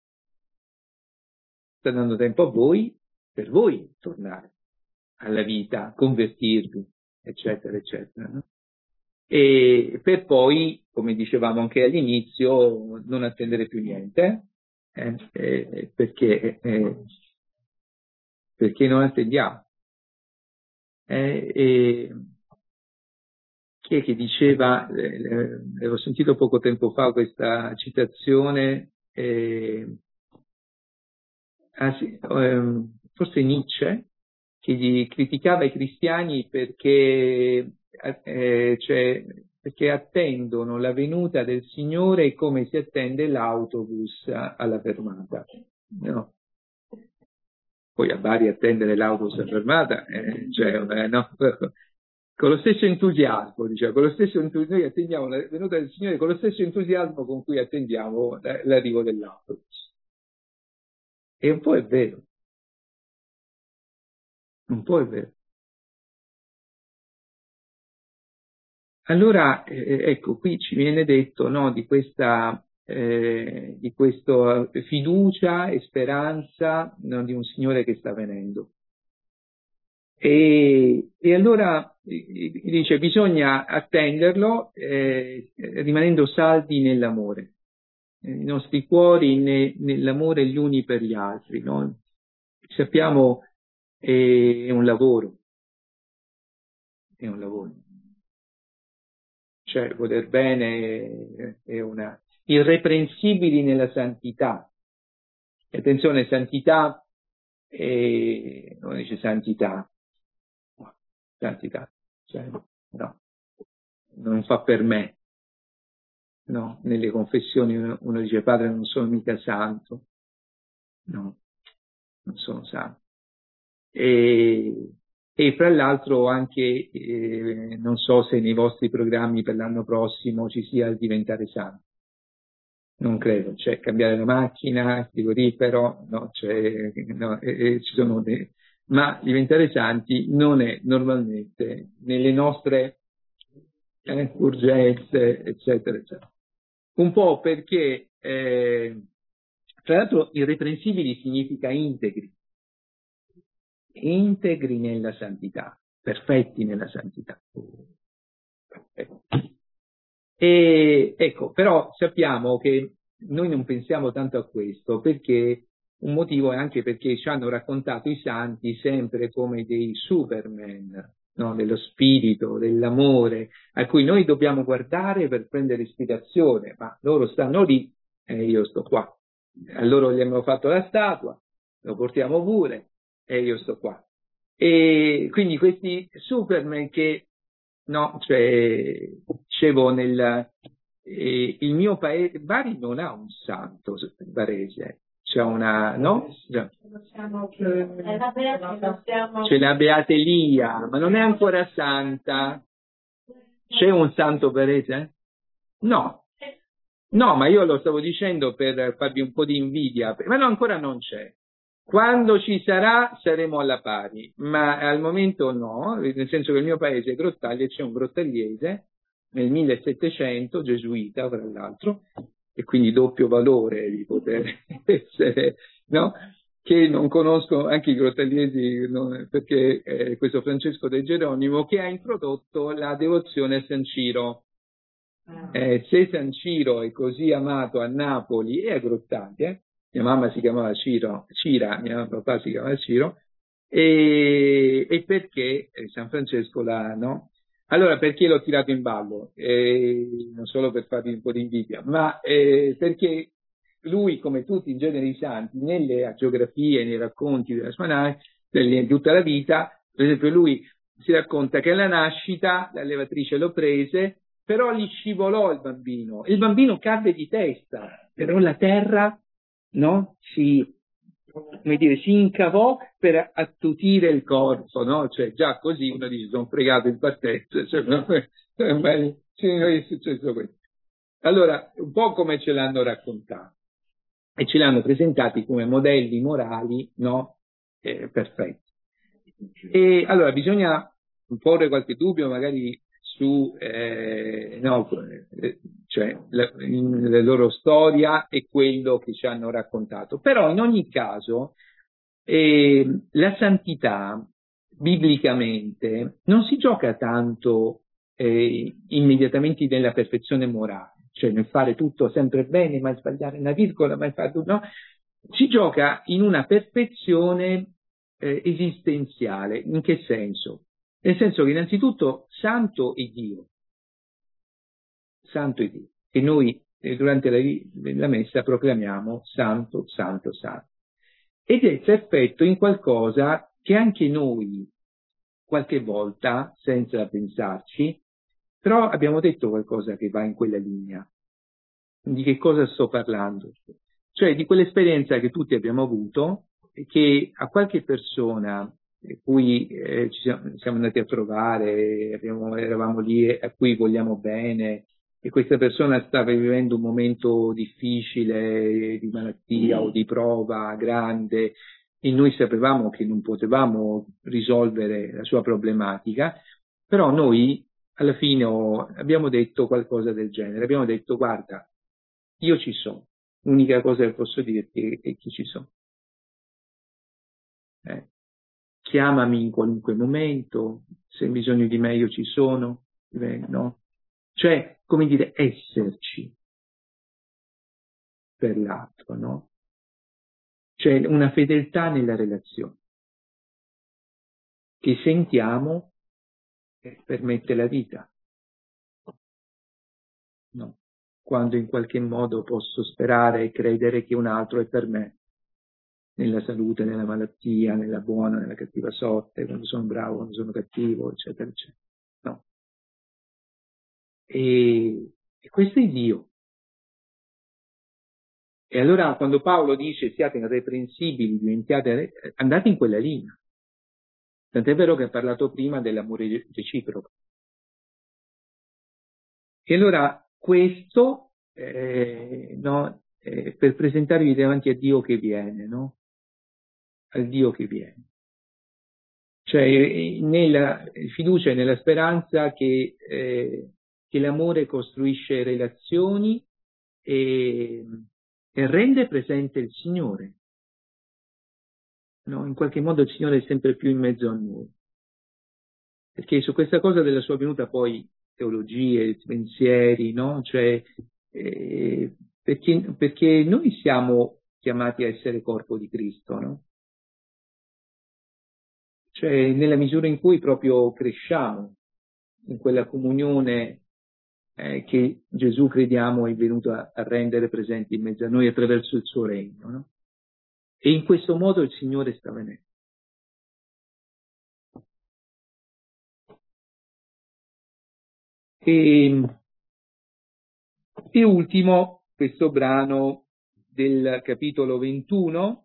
Sta dando tempo a voi, per voi tornare alla vita, convertirvi, eccetera, eccetera. No? E per poi, come dicevamo anche all'inizio, non attendere più niente, eh, eh, perché, eh, perché non attendiamo. Eh, e, chi è che diceva, eh, avevo sentito poco tempo fa questa citazione, eh, ah, sì, eh, forse Nietzsche, che gli criticava i cristiani perché, eh, cioè, perché attendono la venuta del Signore come si attende l'autobus alla fermata. No? Poi a Bari attendere l'autobus alla fermata, eh, cioè, eh, no? Con lo stesso entusiasmo, diciamo, con lo stesso entusiasmo, noi attendiamo la venuta del Signore con lo stesso entusiasmo con cui attendiamo l'arrivo dell'autobus. E un po' è vero, un po' è vero. Allora, eh, ecco, qui ci viene detto, no, di questa, eh, di questa fiducia e speranza, no, di un Signore che sta venendo. E, e allora dice bisogna attenderlo eh, rimanendo saldi nell'amore, i nostri cuori ne, nell'amore gli uni per gli altri, no? Sappiamo è un lavoro, è un lavoro. cioè voler bene è una... irreprensibili nella santità. Attenzione, santità, e non dice santità, santità, cioè, no, non fa per me, no, nelle confessioni uno, uno dice padre non sono mica santo, no, non sono santo. E, e fra l'altro anche, eh, non so se nei vostri programmi per l'anno prossimo ci sia il diventare santo. Non credo, cioè cambiare la macchina, frigorifero, no, cioè, no, e, e ci sono dei, ma diventare santi non è normalmente nelle nostre eh, urgenze, eccetera, eccetera. Un po' perché, eh, tra l'altro, irreprensibili significa integri, integri nella santità, perfetti nella santità. Perfetti. E ecco, però sappiamo che noi non pensiamo tanto a questo perché un motivo è anche perché ci hanno raccontato i santi sempre come dei superman, no? Dello spirito, dell'amore, a cui noi dobbiamo guardare per prendere ispirazione, ma loro stanno lì e io sto qua. A loro gli abbiamo fatto la statua, lo portiamo pure e io sto qua. E quindi questi superman che no, cioè, dicevo, nel, eh, il mio paese, Bari non ha un santo, Barese, c'è una, no? Già. C'è la Beata Elia, ma non è ancora santa. C'è un santo Barese? No, no, ma io lo stavo dicendo per farvi un po' di invidia, ma no, ancora non c'è. Quando ci sarà saremo alla pari, ma al momento no, nel senso che il mio paese è Grottaglie, c'è un grottagliese nel millesettecento, gesuita fra l'altro, e quindi doppio valore di poter essere, no? Che non conosco anche i grottagliesi, no? Perché eh, questo Francesco De Geronimo che ha introdotto la devozione a San Ciro. Eh, se San Ciro è così amato a Napoli e a Grottaglie, mia mamma si chiamava Ciro, Cira, mio papà si chiamava Ciro, e, e perché eh, San Francesco l'ha, no? Allora, perché l'ho tirato in ballo? Eh, non solo per farvi un po' di invidia, ma eh, perché lui, come tutti in genere i santi, nelle agiografie, nei racconti della sua nave, di tutta la vita, per esempio lui si racconta che alla nascita la levatrice lo prese, però gli scivolò il bambino, il bambino cadde di testa, però la terra, no, si, come dire, si incavò per attutire il corpo, no? Cioè già così uno dice sono fregato in partenza, cioè, no? È successo questo. Allora, un po' come ce l'hanno raccontato e ce l'hanno presentati come modelli morali, no? Eh, perfetti. E allora bisogna porre qualche dubbio magari su eh, no, eh, cioè, la, in, la loro storia e quello che ci hanno raccontato. Però in ogni caso eh, la santità biblicamente non si gioca tanto eh, immediatamente nella perfezione morale, cioè nel fare tutto sempre bene, mai sbagliare una virgola, mai fare tutto, no? Si gioca in una perfezione eh, esistenziale. In che senso? Nel senso che innanzitutto santo è Dio, santo è Dio, e noi eh, durante la, la messa proclamiamo santo, santo, santo. Ed è perfetto in qualcosa che anche noi qualche volta, senza pensarci, però abbiamo detto qualcosa che va in quella linea. Di che cosa sto parlando? Cioè di quell'esperienza che tutti abbiamo avuto e che a qualche persona cui eh, ci siamo, siamo andati a trovare, abbiamo, eravamo lì a cui vogliamo bene, e questa persona stava vivendo un momento difficile di malattia o di prova grande, e noi sapevamo che non potevamo risolvere la sua problematica, però noi alla fine oh, abbiamo detto qualcosa del genere, abbiamo detto guarda, io ci sono, l'unica cosa che posso dirti è che ci sono. Eh. Chiamami in qualunque momento, se hai bisogno di me io ci sono, no? Cioè, come dire, esserci per l'altro, no? Cioè una fedeltà nella relazione che sentiamo che permette la vita. quando in qualche modo posso sperare e credere che un altro è per me, nella salute, nella malattia, nella buona, nella cattiva sorte, quando sono bravo, quando sono cattivo, eccetera, eccetera. No. E, e questo è Dio. E allora quando Paolo dice siate irreprensibili, diventiate, andate in quella linea. Tant'è vero che ha parlato prima dell'amore reciproco. E allora questo, eh, no, eh, per presentarvi davanti a Dio che viene, no? Al Dio che viene. Cioè nella fiducia e nella speranza che, eh, che l'amore costruisce relazioni e, e rende presente il Signore. No? In qualche modo il Signore è sempre più in mezzo a noi. Perché su questa cosa della sua venuta poi teologie, pensieri, no? Cioè, eh, perché, perché noi siamo chiamati a essere corpo di Cristo, no? Cioè nella misura in cui proprio cresciamo in quella comunione eh, che Gesù crediamo è venuto a, a rendere presente in mezzo a noi attraverso il suo regno, no? E in questo modo il Signore sta venendo. E, e ultimo, questo brano del capitolo ventuno,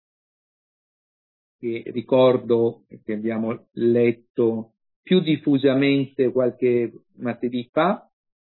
che ricordo che abbiamo letto più diffusamente qualche martedì fa,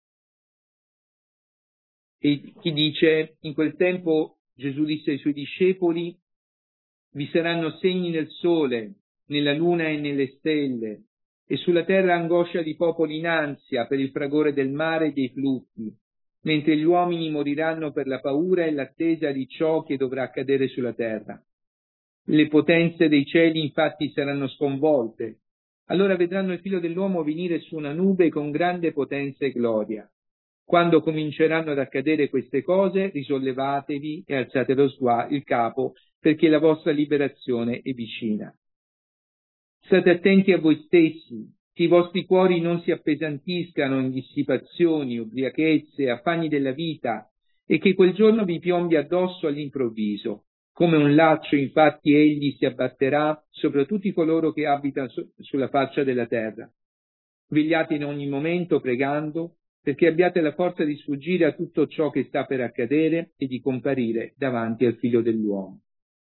e chi dice: in quel tempo Gesù disse ai suoi discepoli: vi saranno segni nel sole, nella luna e nelle stelle, e sulla terra angoscia di popoli in ansia per il fragore del mare e dei flutti, mentre gli uomini moriranno per la paura e l'attesa di ciò che dovrà accadere sulla terra. Le potenze dei cieli infatti saranno sconvolte. Allora vedranno il figlio dell'uomo venire su una nube con grande potenza e gloria. Quando cominceranno ad accadere queste cose, risollevatevi e alzate lo sguardo, il capo, perché la vostra liberazione è vicina. State attenti a voi stessi, che i vostri cuori non si appesantiscano in dissipazioni, ubriachezze, affanni della vita, e che quel giorno vi piombi addosso all'improvviso. Come un laccio, infatti, egli si abbatterà sopra tutti coloro che abitano su- sulla faccia della terra. Vegliate in ogni momento pregando, perché abbiate la forza di sfuggire a tutto ciò che sta per accadere e di comparire davanti al Figlio dell'uomo.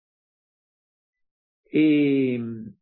E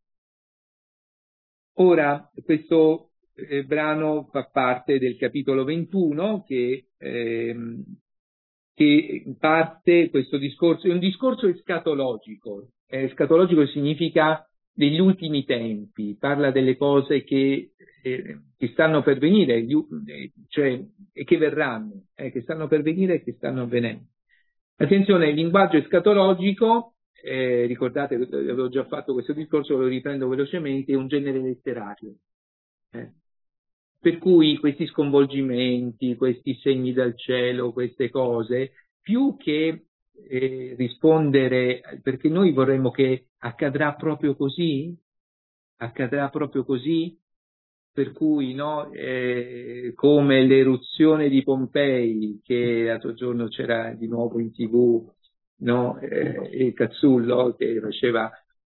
ora questo eh, brano fa parte del capitolo ventuno che, ehm, che parte questo discorso, è un discorso escatologico. Eh, escatologico significa degli ultimi tempi, parla delle cose che, eh, che stanno per venire, gli, eh, cioè e che verranno, eh, che stanno per venire e che stanno avvenendo. Attenzione, il linguaggio escatologico, eh, ricordate, avevo già fatto questo discorso, lo riprendo velocemente, è un genere letterario. Eh. Per cui questi sconvolgimenti, questi segni dal cielo, queste cose, più che eh, rispondere, perché noi vorremmo che accadrà proprio così, accadrà proprio così, per cui no, eh, come l'eruzione di Pompei, che l'altro giorno c'era di nuovo in tivù, no, eh, il Cazzullo che faceva,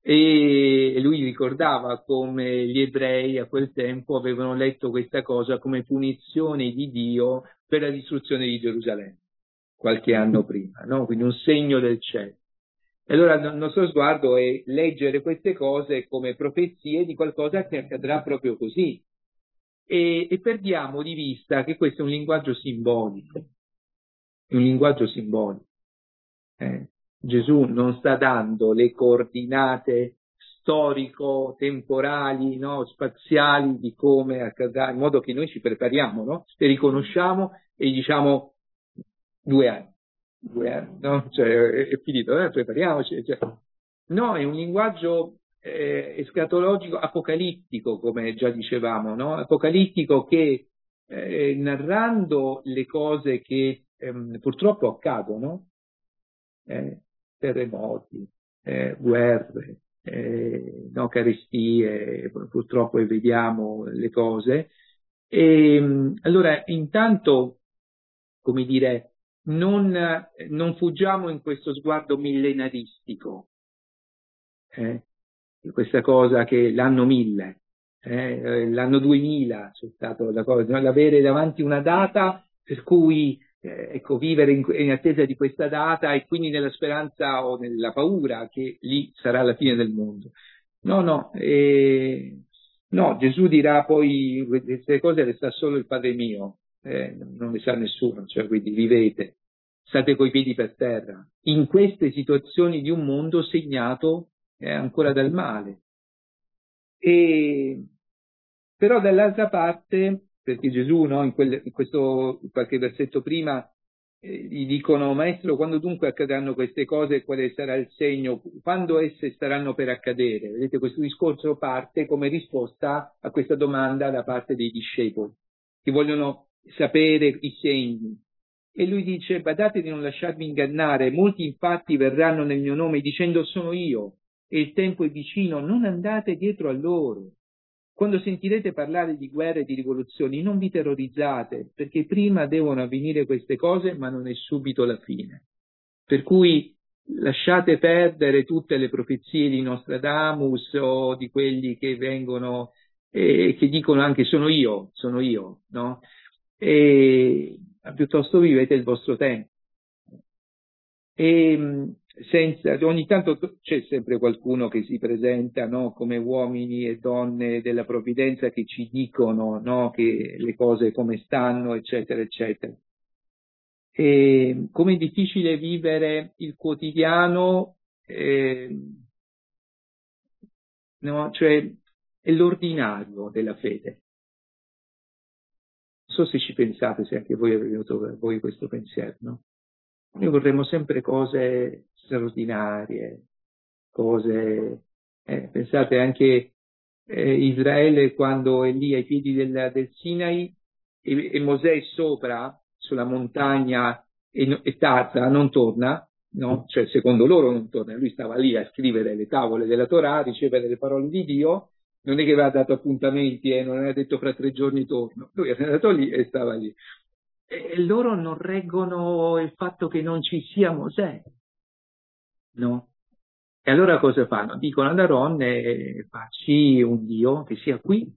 e lui ricordava come gli ebrei a quel tempo avevano letto questa cosa come punizione di Dio per la distruzione di Gerusalemme, qualche anno prima, no? Quindi un segno del cielo. E allora il nostro sguardo è leggere queste cose come profezie di qualcosa che accadrà proprio così. E, e perdiamo di vista che questo è un linguaggio simbolico, è un linguaggio simbolico. Eh, Gesù non sta dando le coordinate storico-temporali, no, spaziali di come accadrà, in modo che noi ci prepariamo, no? Le riconosciamo e diciamo due anni, due anni, no? Cioè, è, è finito, eh? Prepariamoci. Cioè. No, è un linguaggio eh, escatologico, apocalittico, come già dicevamo, no? Apocalittico che eh, narrando le cose che ehm, purtroppo accadono, eh, terremoti, eh, guerre, eh, no, carestie, purtroppo vediamo le cose. E allora intanto come dire, non, non fuggiamo in questo sguardo millenaristico, eh? Questa cosa che l'anno mille, eh? L'anno duemila c'è stato la cosa, l'avere davanti una data per cui eh, ecco, vivere in, in attesa di questa data e quindi nella speranza o nella paura che lì sarà la fine del mondo. No, no, eh, no, Gesù dirà poi queste cose le sa solo il Padre mio, eh, non le sa nessuno, cioè quindi vivete, state coi piedi per terra, in queste situazioni di un mondo segnato eh, ancora dal male. E, però dall'altra parte, perché Gesù, no, in, quel, in questo qualche versetto prima, eh, gli dicono, maestro, quando dunque accadranno queste cose, quale sarà il segno? Quando esse staranno per accadere? Vedete, questo discorso parte come risposta a questa domanda da parte dei discepoli, che vogliono sapere i segni. E lui dice, badate di non lasciarvi ingannare, molti infatti verranno nel mio nome dicendo sono io, e il tempo è vicino, non andate dietro a loro. Quando sentirete parlare di guerre e di rivoluzioni, non vi terrorizzate, perché prima devono avvenire queste cose, ma non è subito la fine. Per cui lasciate perdere tutte le profezie di Nostradamus o di quelli che vengono e eh, che dicono anche sono io, sono io, no? E piuttosto vivete il vostro tempo. E senza, ogni tanto c'è sempre qualcuno che si presenta, no, come uomini e donne della provvidenza che ci dicono, no, che le cose come stanno, eccetera, eccetera. E come è difficile vivere il quotidiano, eh, no, cioè è l'ordinario della fede. Non so se ci pensate, se anche voi avete avuto a voi questo pensiero, no? Noi vorremmo sempre cose straordinarie, cose, eh, pensate anche eh, Israele quando è lì ai piedi del, del Sinai e, e Mosè è sopra sulla montagna e, e Tazza non torna, no? Cioè secondo loro non torna, lui stava lì a scrivere le tavole della Torah, a ricevere le parole di Dio, non è che aveva dato appuntamenti e eh, non aveva detto fra tre giorni torno, lui era andato lì e stava lì. E loro non reggono il fatto che non ci sia Mosè, no? E allora cosa fanno? Dicono ad Aronne, facci un Dio che sia qui,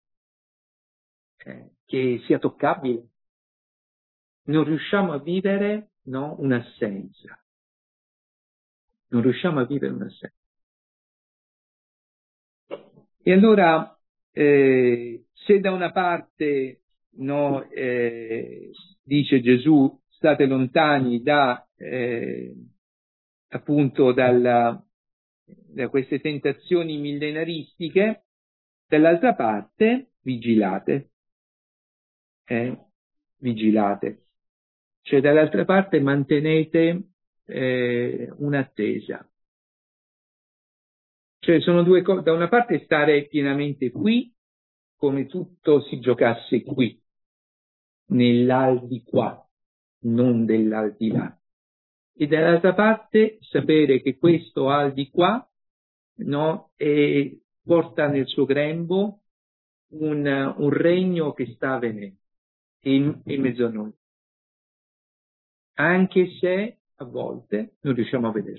eh, che sia toccabile. Non riusciamo a vivere, no, un'assenza. Non riusciamo a vivere un'assenza. E allora, eh, se da una parte, no, eh, dice Gesù, state lontani da, eh, appunto, dalla, da queste tentazioni millenaristiche, dall'altra parte vigilate, eh, vigilate, cioè dall'altra parte mantenete eh, un'attesa. Cioè sono due cose, da una parte stare pienamente qui, come tutto si giocasse qui, nell'aldilà, non dell'aldilà. E dall'altra parte sapere che questo aldilà, no, è, porta nel suo grembo un, un regno che sta avvenendo in, in mezzo a noi, anche se a volte non riusciamo a vederlo,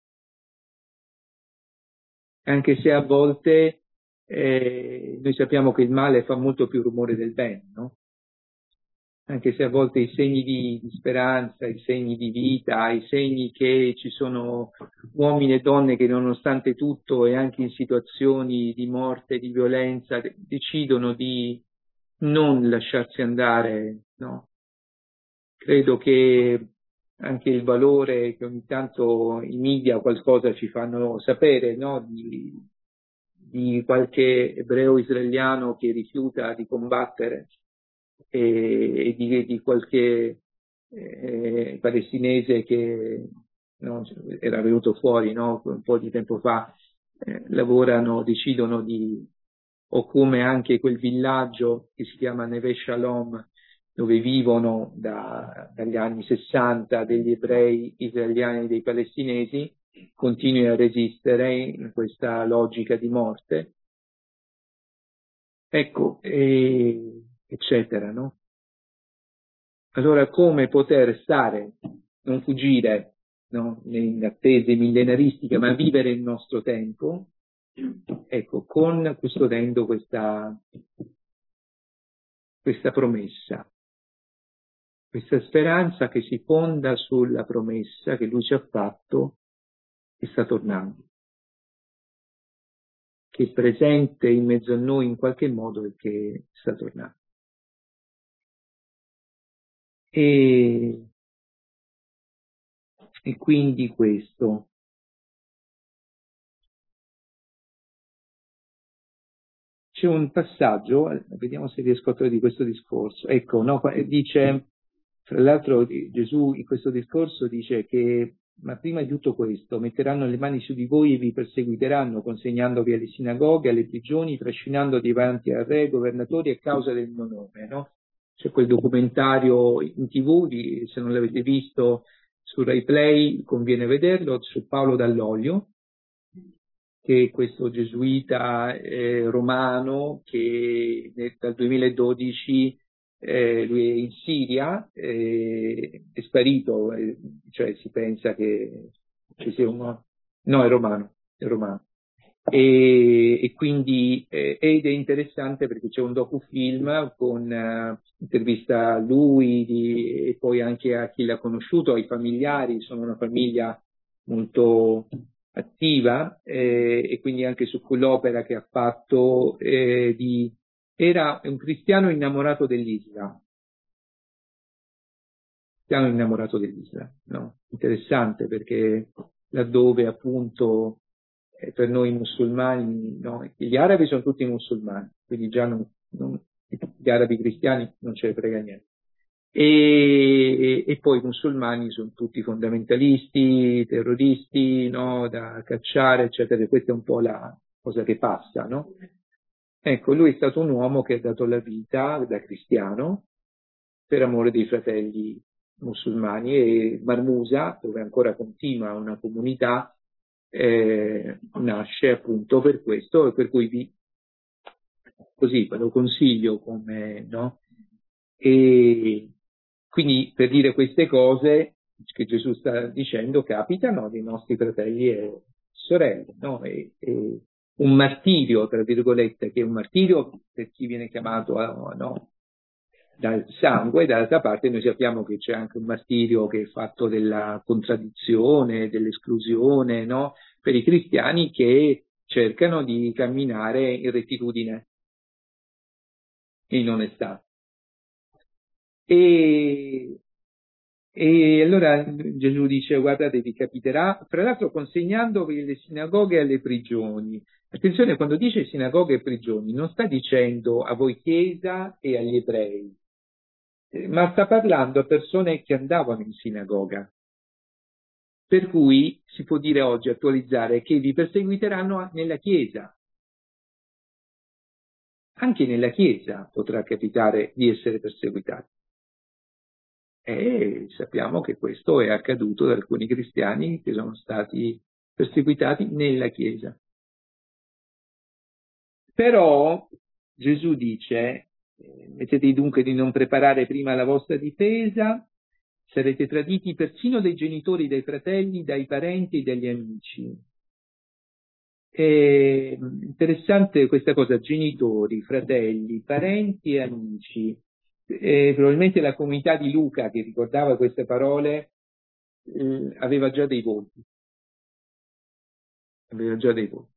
anche se a volte eh, noi sappiamo che il male fa molto più rumore del bene, no? Anche se a volte i segni di, di speranza, i segni di vita, i segni che ci sono uomini e donne che nonostante tutto e anche in situazioni di morte, di violenza, de- decidono di non lasciarsi andare, no? Credo che anche il valore che ogni tanto i media qualcosa ci fanno sapere, no? Di, di qualche ebreo israeliano che rifiuta di combattere e, e di, di qualche eh, palestinese che no, era venuto fuori, no? Un po' di tempo fa, eh, lavorano, decidono di, o come anche quel villaggio che si chiama Neve Shalom, dove vivono da, dagli anni sessanta degli ebrei israeliani e dei palestinesi, continui a resistere in questa logica di morte. Ecco, e, eccetera, no? Allora come poter stare, non fuggire, no, in attese millenaristiche, ma vivere il nostro tempo, ecco, con custodendo questa, questa promessa, questa speranza che si fonda sulla promessa che Lui ci ha fatto che sta tornando, che è presente in mezzo a noi in qualche modo e che sta tornando. E, e quindi questo. C'è un passaggio, vediamo se riesco a trovare di questo discorso. Ecco, no, dice, tra l'altro Gesù in questo discorso dice che, ma prima di tutto questo, metteranno le mani su di voi e vi perseguiteranno, consegnandovi alle sinagoghe, alle prigioni, trascinando davanti al re, governatori a causa del mio nome, no? C'è quel documentario in tivù, di, se non l'avete visto su Rai Play, conviene vederlo, su Paolo Dall'Olio, che è questo gesuita eh, romano che nel, dal duemiladodici eh, lui è in Siria, eh, è sparito, eh, cioè si pensa che ci sia uno... No, è romano, è romano. E, e quindi eh, ed è interessante perché c'è un docufilm con uh, intervista a lui di, e poi anche a chi l'ha conosciuto, ai familiari, sono una famiglia molto attiva eh, e quindi anche su quell'opera che ha fatto eh, di era un cristiano innamorato dell'Islam cristiano innamorato dell'Islam, no? Interessante perché laddove appunto eh, per noi musulmani, no? Gli arabi sono tutti musulmani, quindi già non, non, gli arabi cristiani non ce ne frega niente. E, e poi i musulmani sono tutti fondamentalisti, terroristi, no? Da cacciare, eccetera. Questa è un po' la cosa che passa, no? Ecco, lui è stato un uomo che ha dato la vita da cristiano per amore dei fratelli musulmani e Marmusa, dove ancora continua una comunità, eh, nasce appunto per questo e per cui vi, così ve lo consiglio come, no? E quindi per dire queste cose che Gesù sta dicendo capitano dei nostri fratelli e sorelle, no? E, e un martirio, tra virgolette, che è un martirio per chi viene chiamato a, no? Dal sangue, dall'altra parte noi sappiamo che c'è anche un martirio che è fatto della contraddizione, dell'esclusione, no? Per i cristiani che cercano di camminare in rettitudine e in onestà. E, e allora Gesù dice, guardate, vi capiterà, tra l'altro consegnandovi alle sinagoghe e alle prigioni. Attenzione, quando dice sinagoghe e prigioni, non sta dicendo a voi chiesa e agli ebrei, ma sta parlando a persone che andavano in sinagoga. Per cui si può dire oggi, attualizzare, che vi perseguiteranno nella chiesa. Anche nella chiesa potrà capitare di essere perseguitati. E sappiamo che questo è accaduto da alcuni cristiani che sono stati perseguitati nella chiesa. Però Gesù dice, mettetevi dunque di non preparare prima la vostra difesa, sarete traditi persino dai genitori, dai fratelli, dai parenti e dagli amici. È interessante questa cosa, genitori, fratelli, parenti e amici. E probabilmente la comunità di Luca che ricordava queste parole eh, aveva già dei voti. Aveva già dei voti.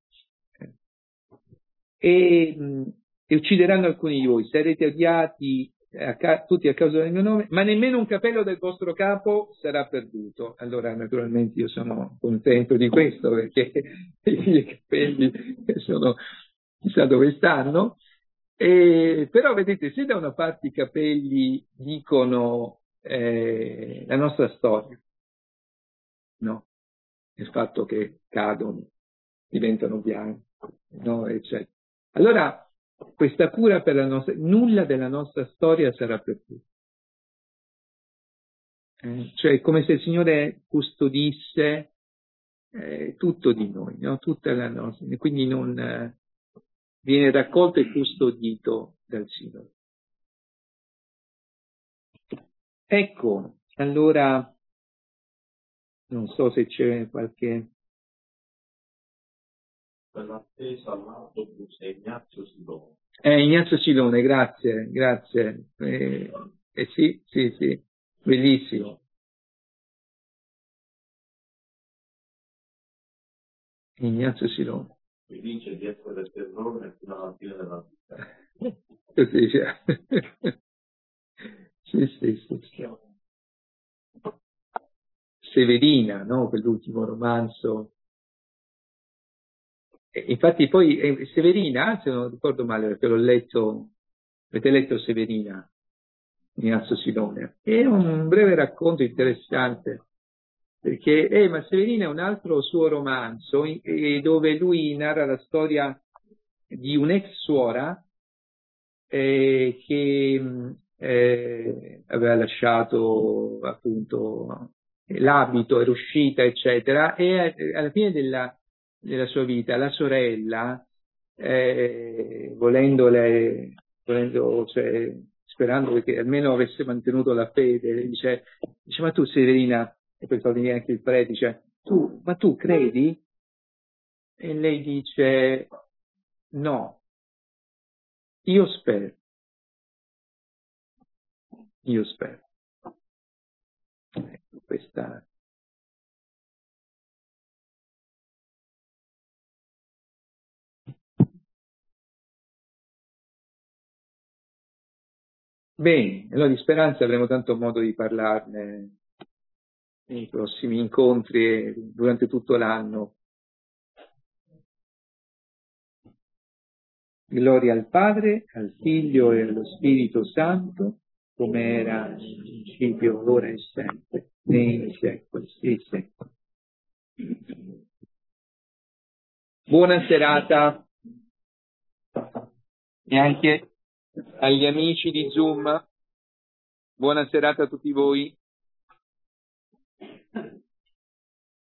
E, e uccideranno alcuni di voi, sarete odiati a ca- tutti a causa del mio nome, ma nemmeno un capello del vostro capo sarà perduto. Allora, naturalmente, io sono contento di questo perché i miei capelli sono chissà dove stanno. E, però, vedete, se da una parte i capelli dicono eh, la nostra storia, no? Il fatto che cadono, diventano bianchi, no? Eccetera. Allora, questa cura per la nostra, nulla della nostra storia sarà perduta. Eh, cioè, come se il Signore custodisse eh, tutto di noi, no? Tutta la nostra, quindi non eh, viene raccolto e custodito dal Signore. Ecco, allora, non so se c'è qualche... Per l'attesa all'autobus è Ignazio Silone. Eh, Ignazio Silone, grazie, grazie. Eh, eh sì, sì, sì, bellissimo. Ignazio Silone. Mi dice di essere terrore fino alla fine della vita. Così, cioè. Sì, sì, sì, sì. Severina, no? Quell'ultimo romanzo. E infatti poi eh, Severina, se non ricordo male, perché l'ho letto, avete letto Severina, Ignazio Silone. È un breve racconto interessante, perché eh, ma Severina è un altro suo romanzo in, eh, dove lui narra la storia di un'ex suora eh, che mh, eh, aveva lasciato appunto l'abito, era uscita, eccetera, e eh, alla fine della, della sua vita la sorella, eh, volendole, volendo, cioè, sperando che almeno avesse mantenuto la fede, le dice, dice, ma tu Severina, e poi fa venire anche il prete, dice, tu, ma tu credi? E lei dice, no, io spero, io spero. Ecco, questa... Bene, allora di speranza avremo tanto modo di parlarne nei prossimi incontri e durante tutto l'anno. Gloria al Padre, al Figlio e allo Spirito Santo, come era nel principio, ora e sempre, nei secoli dei secoli. Buona serata e anche agli amici di Zoom. Buona serata a tutti voi.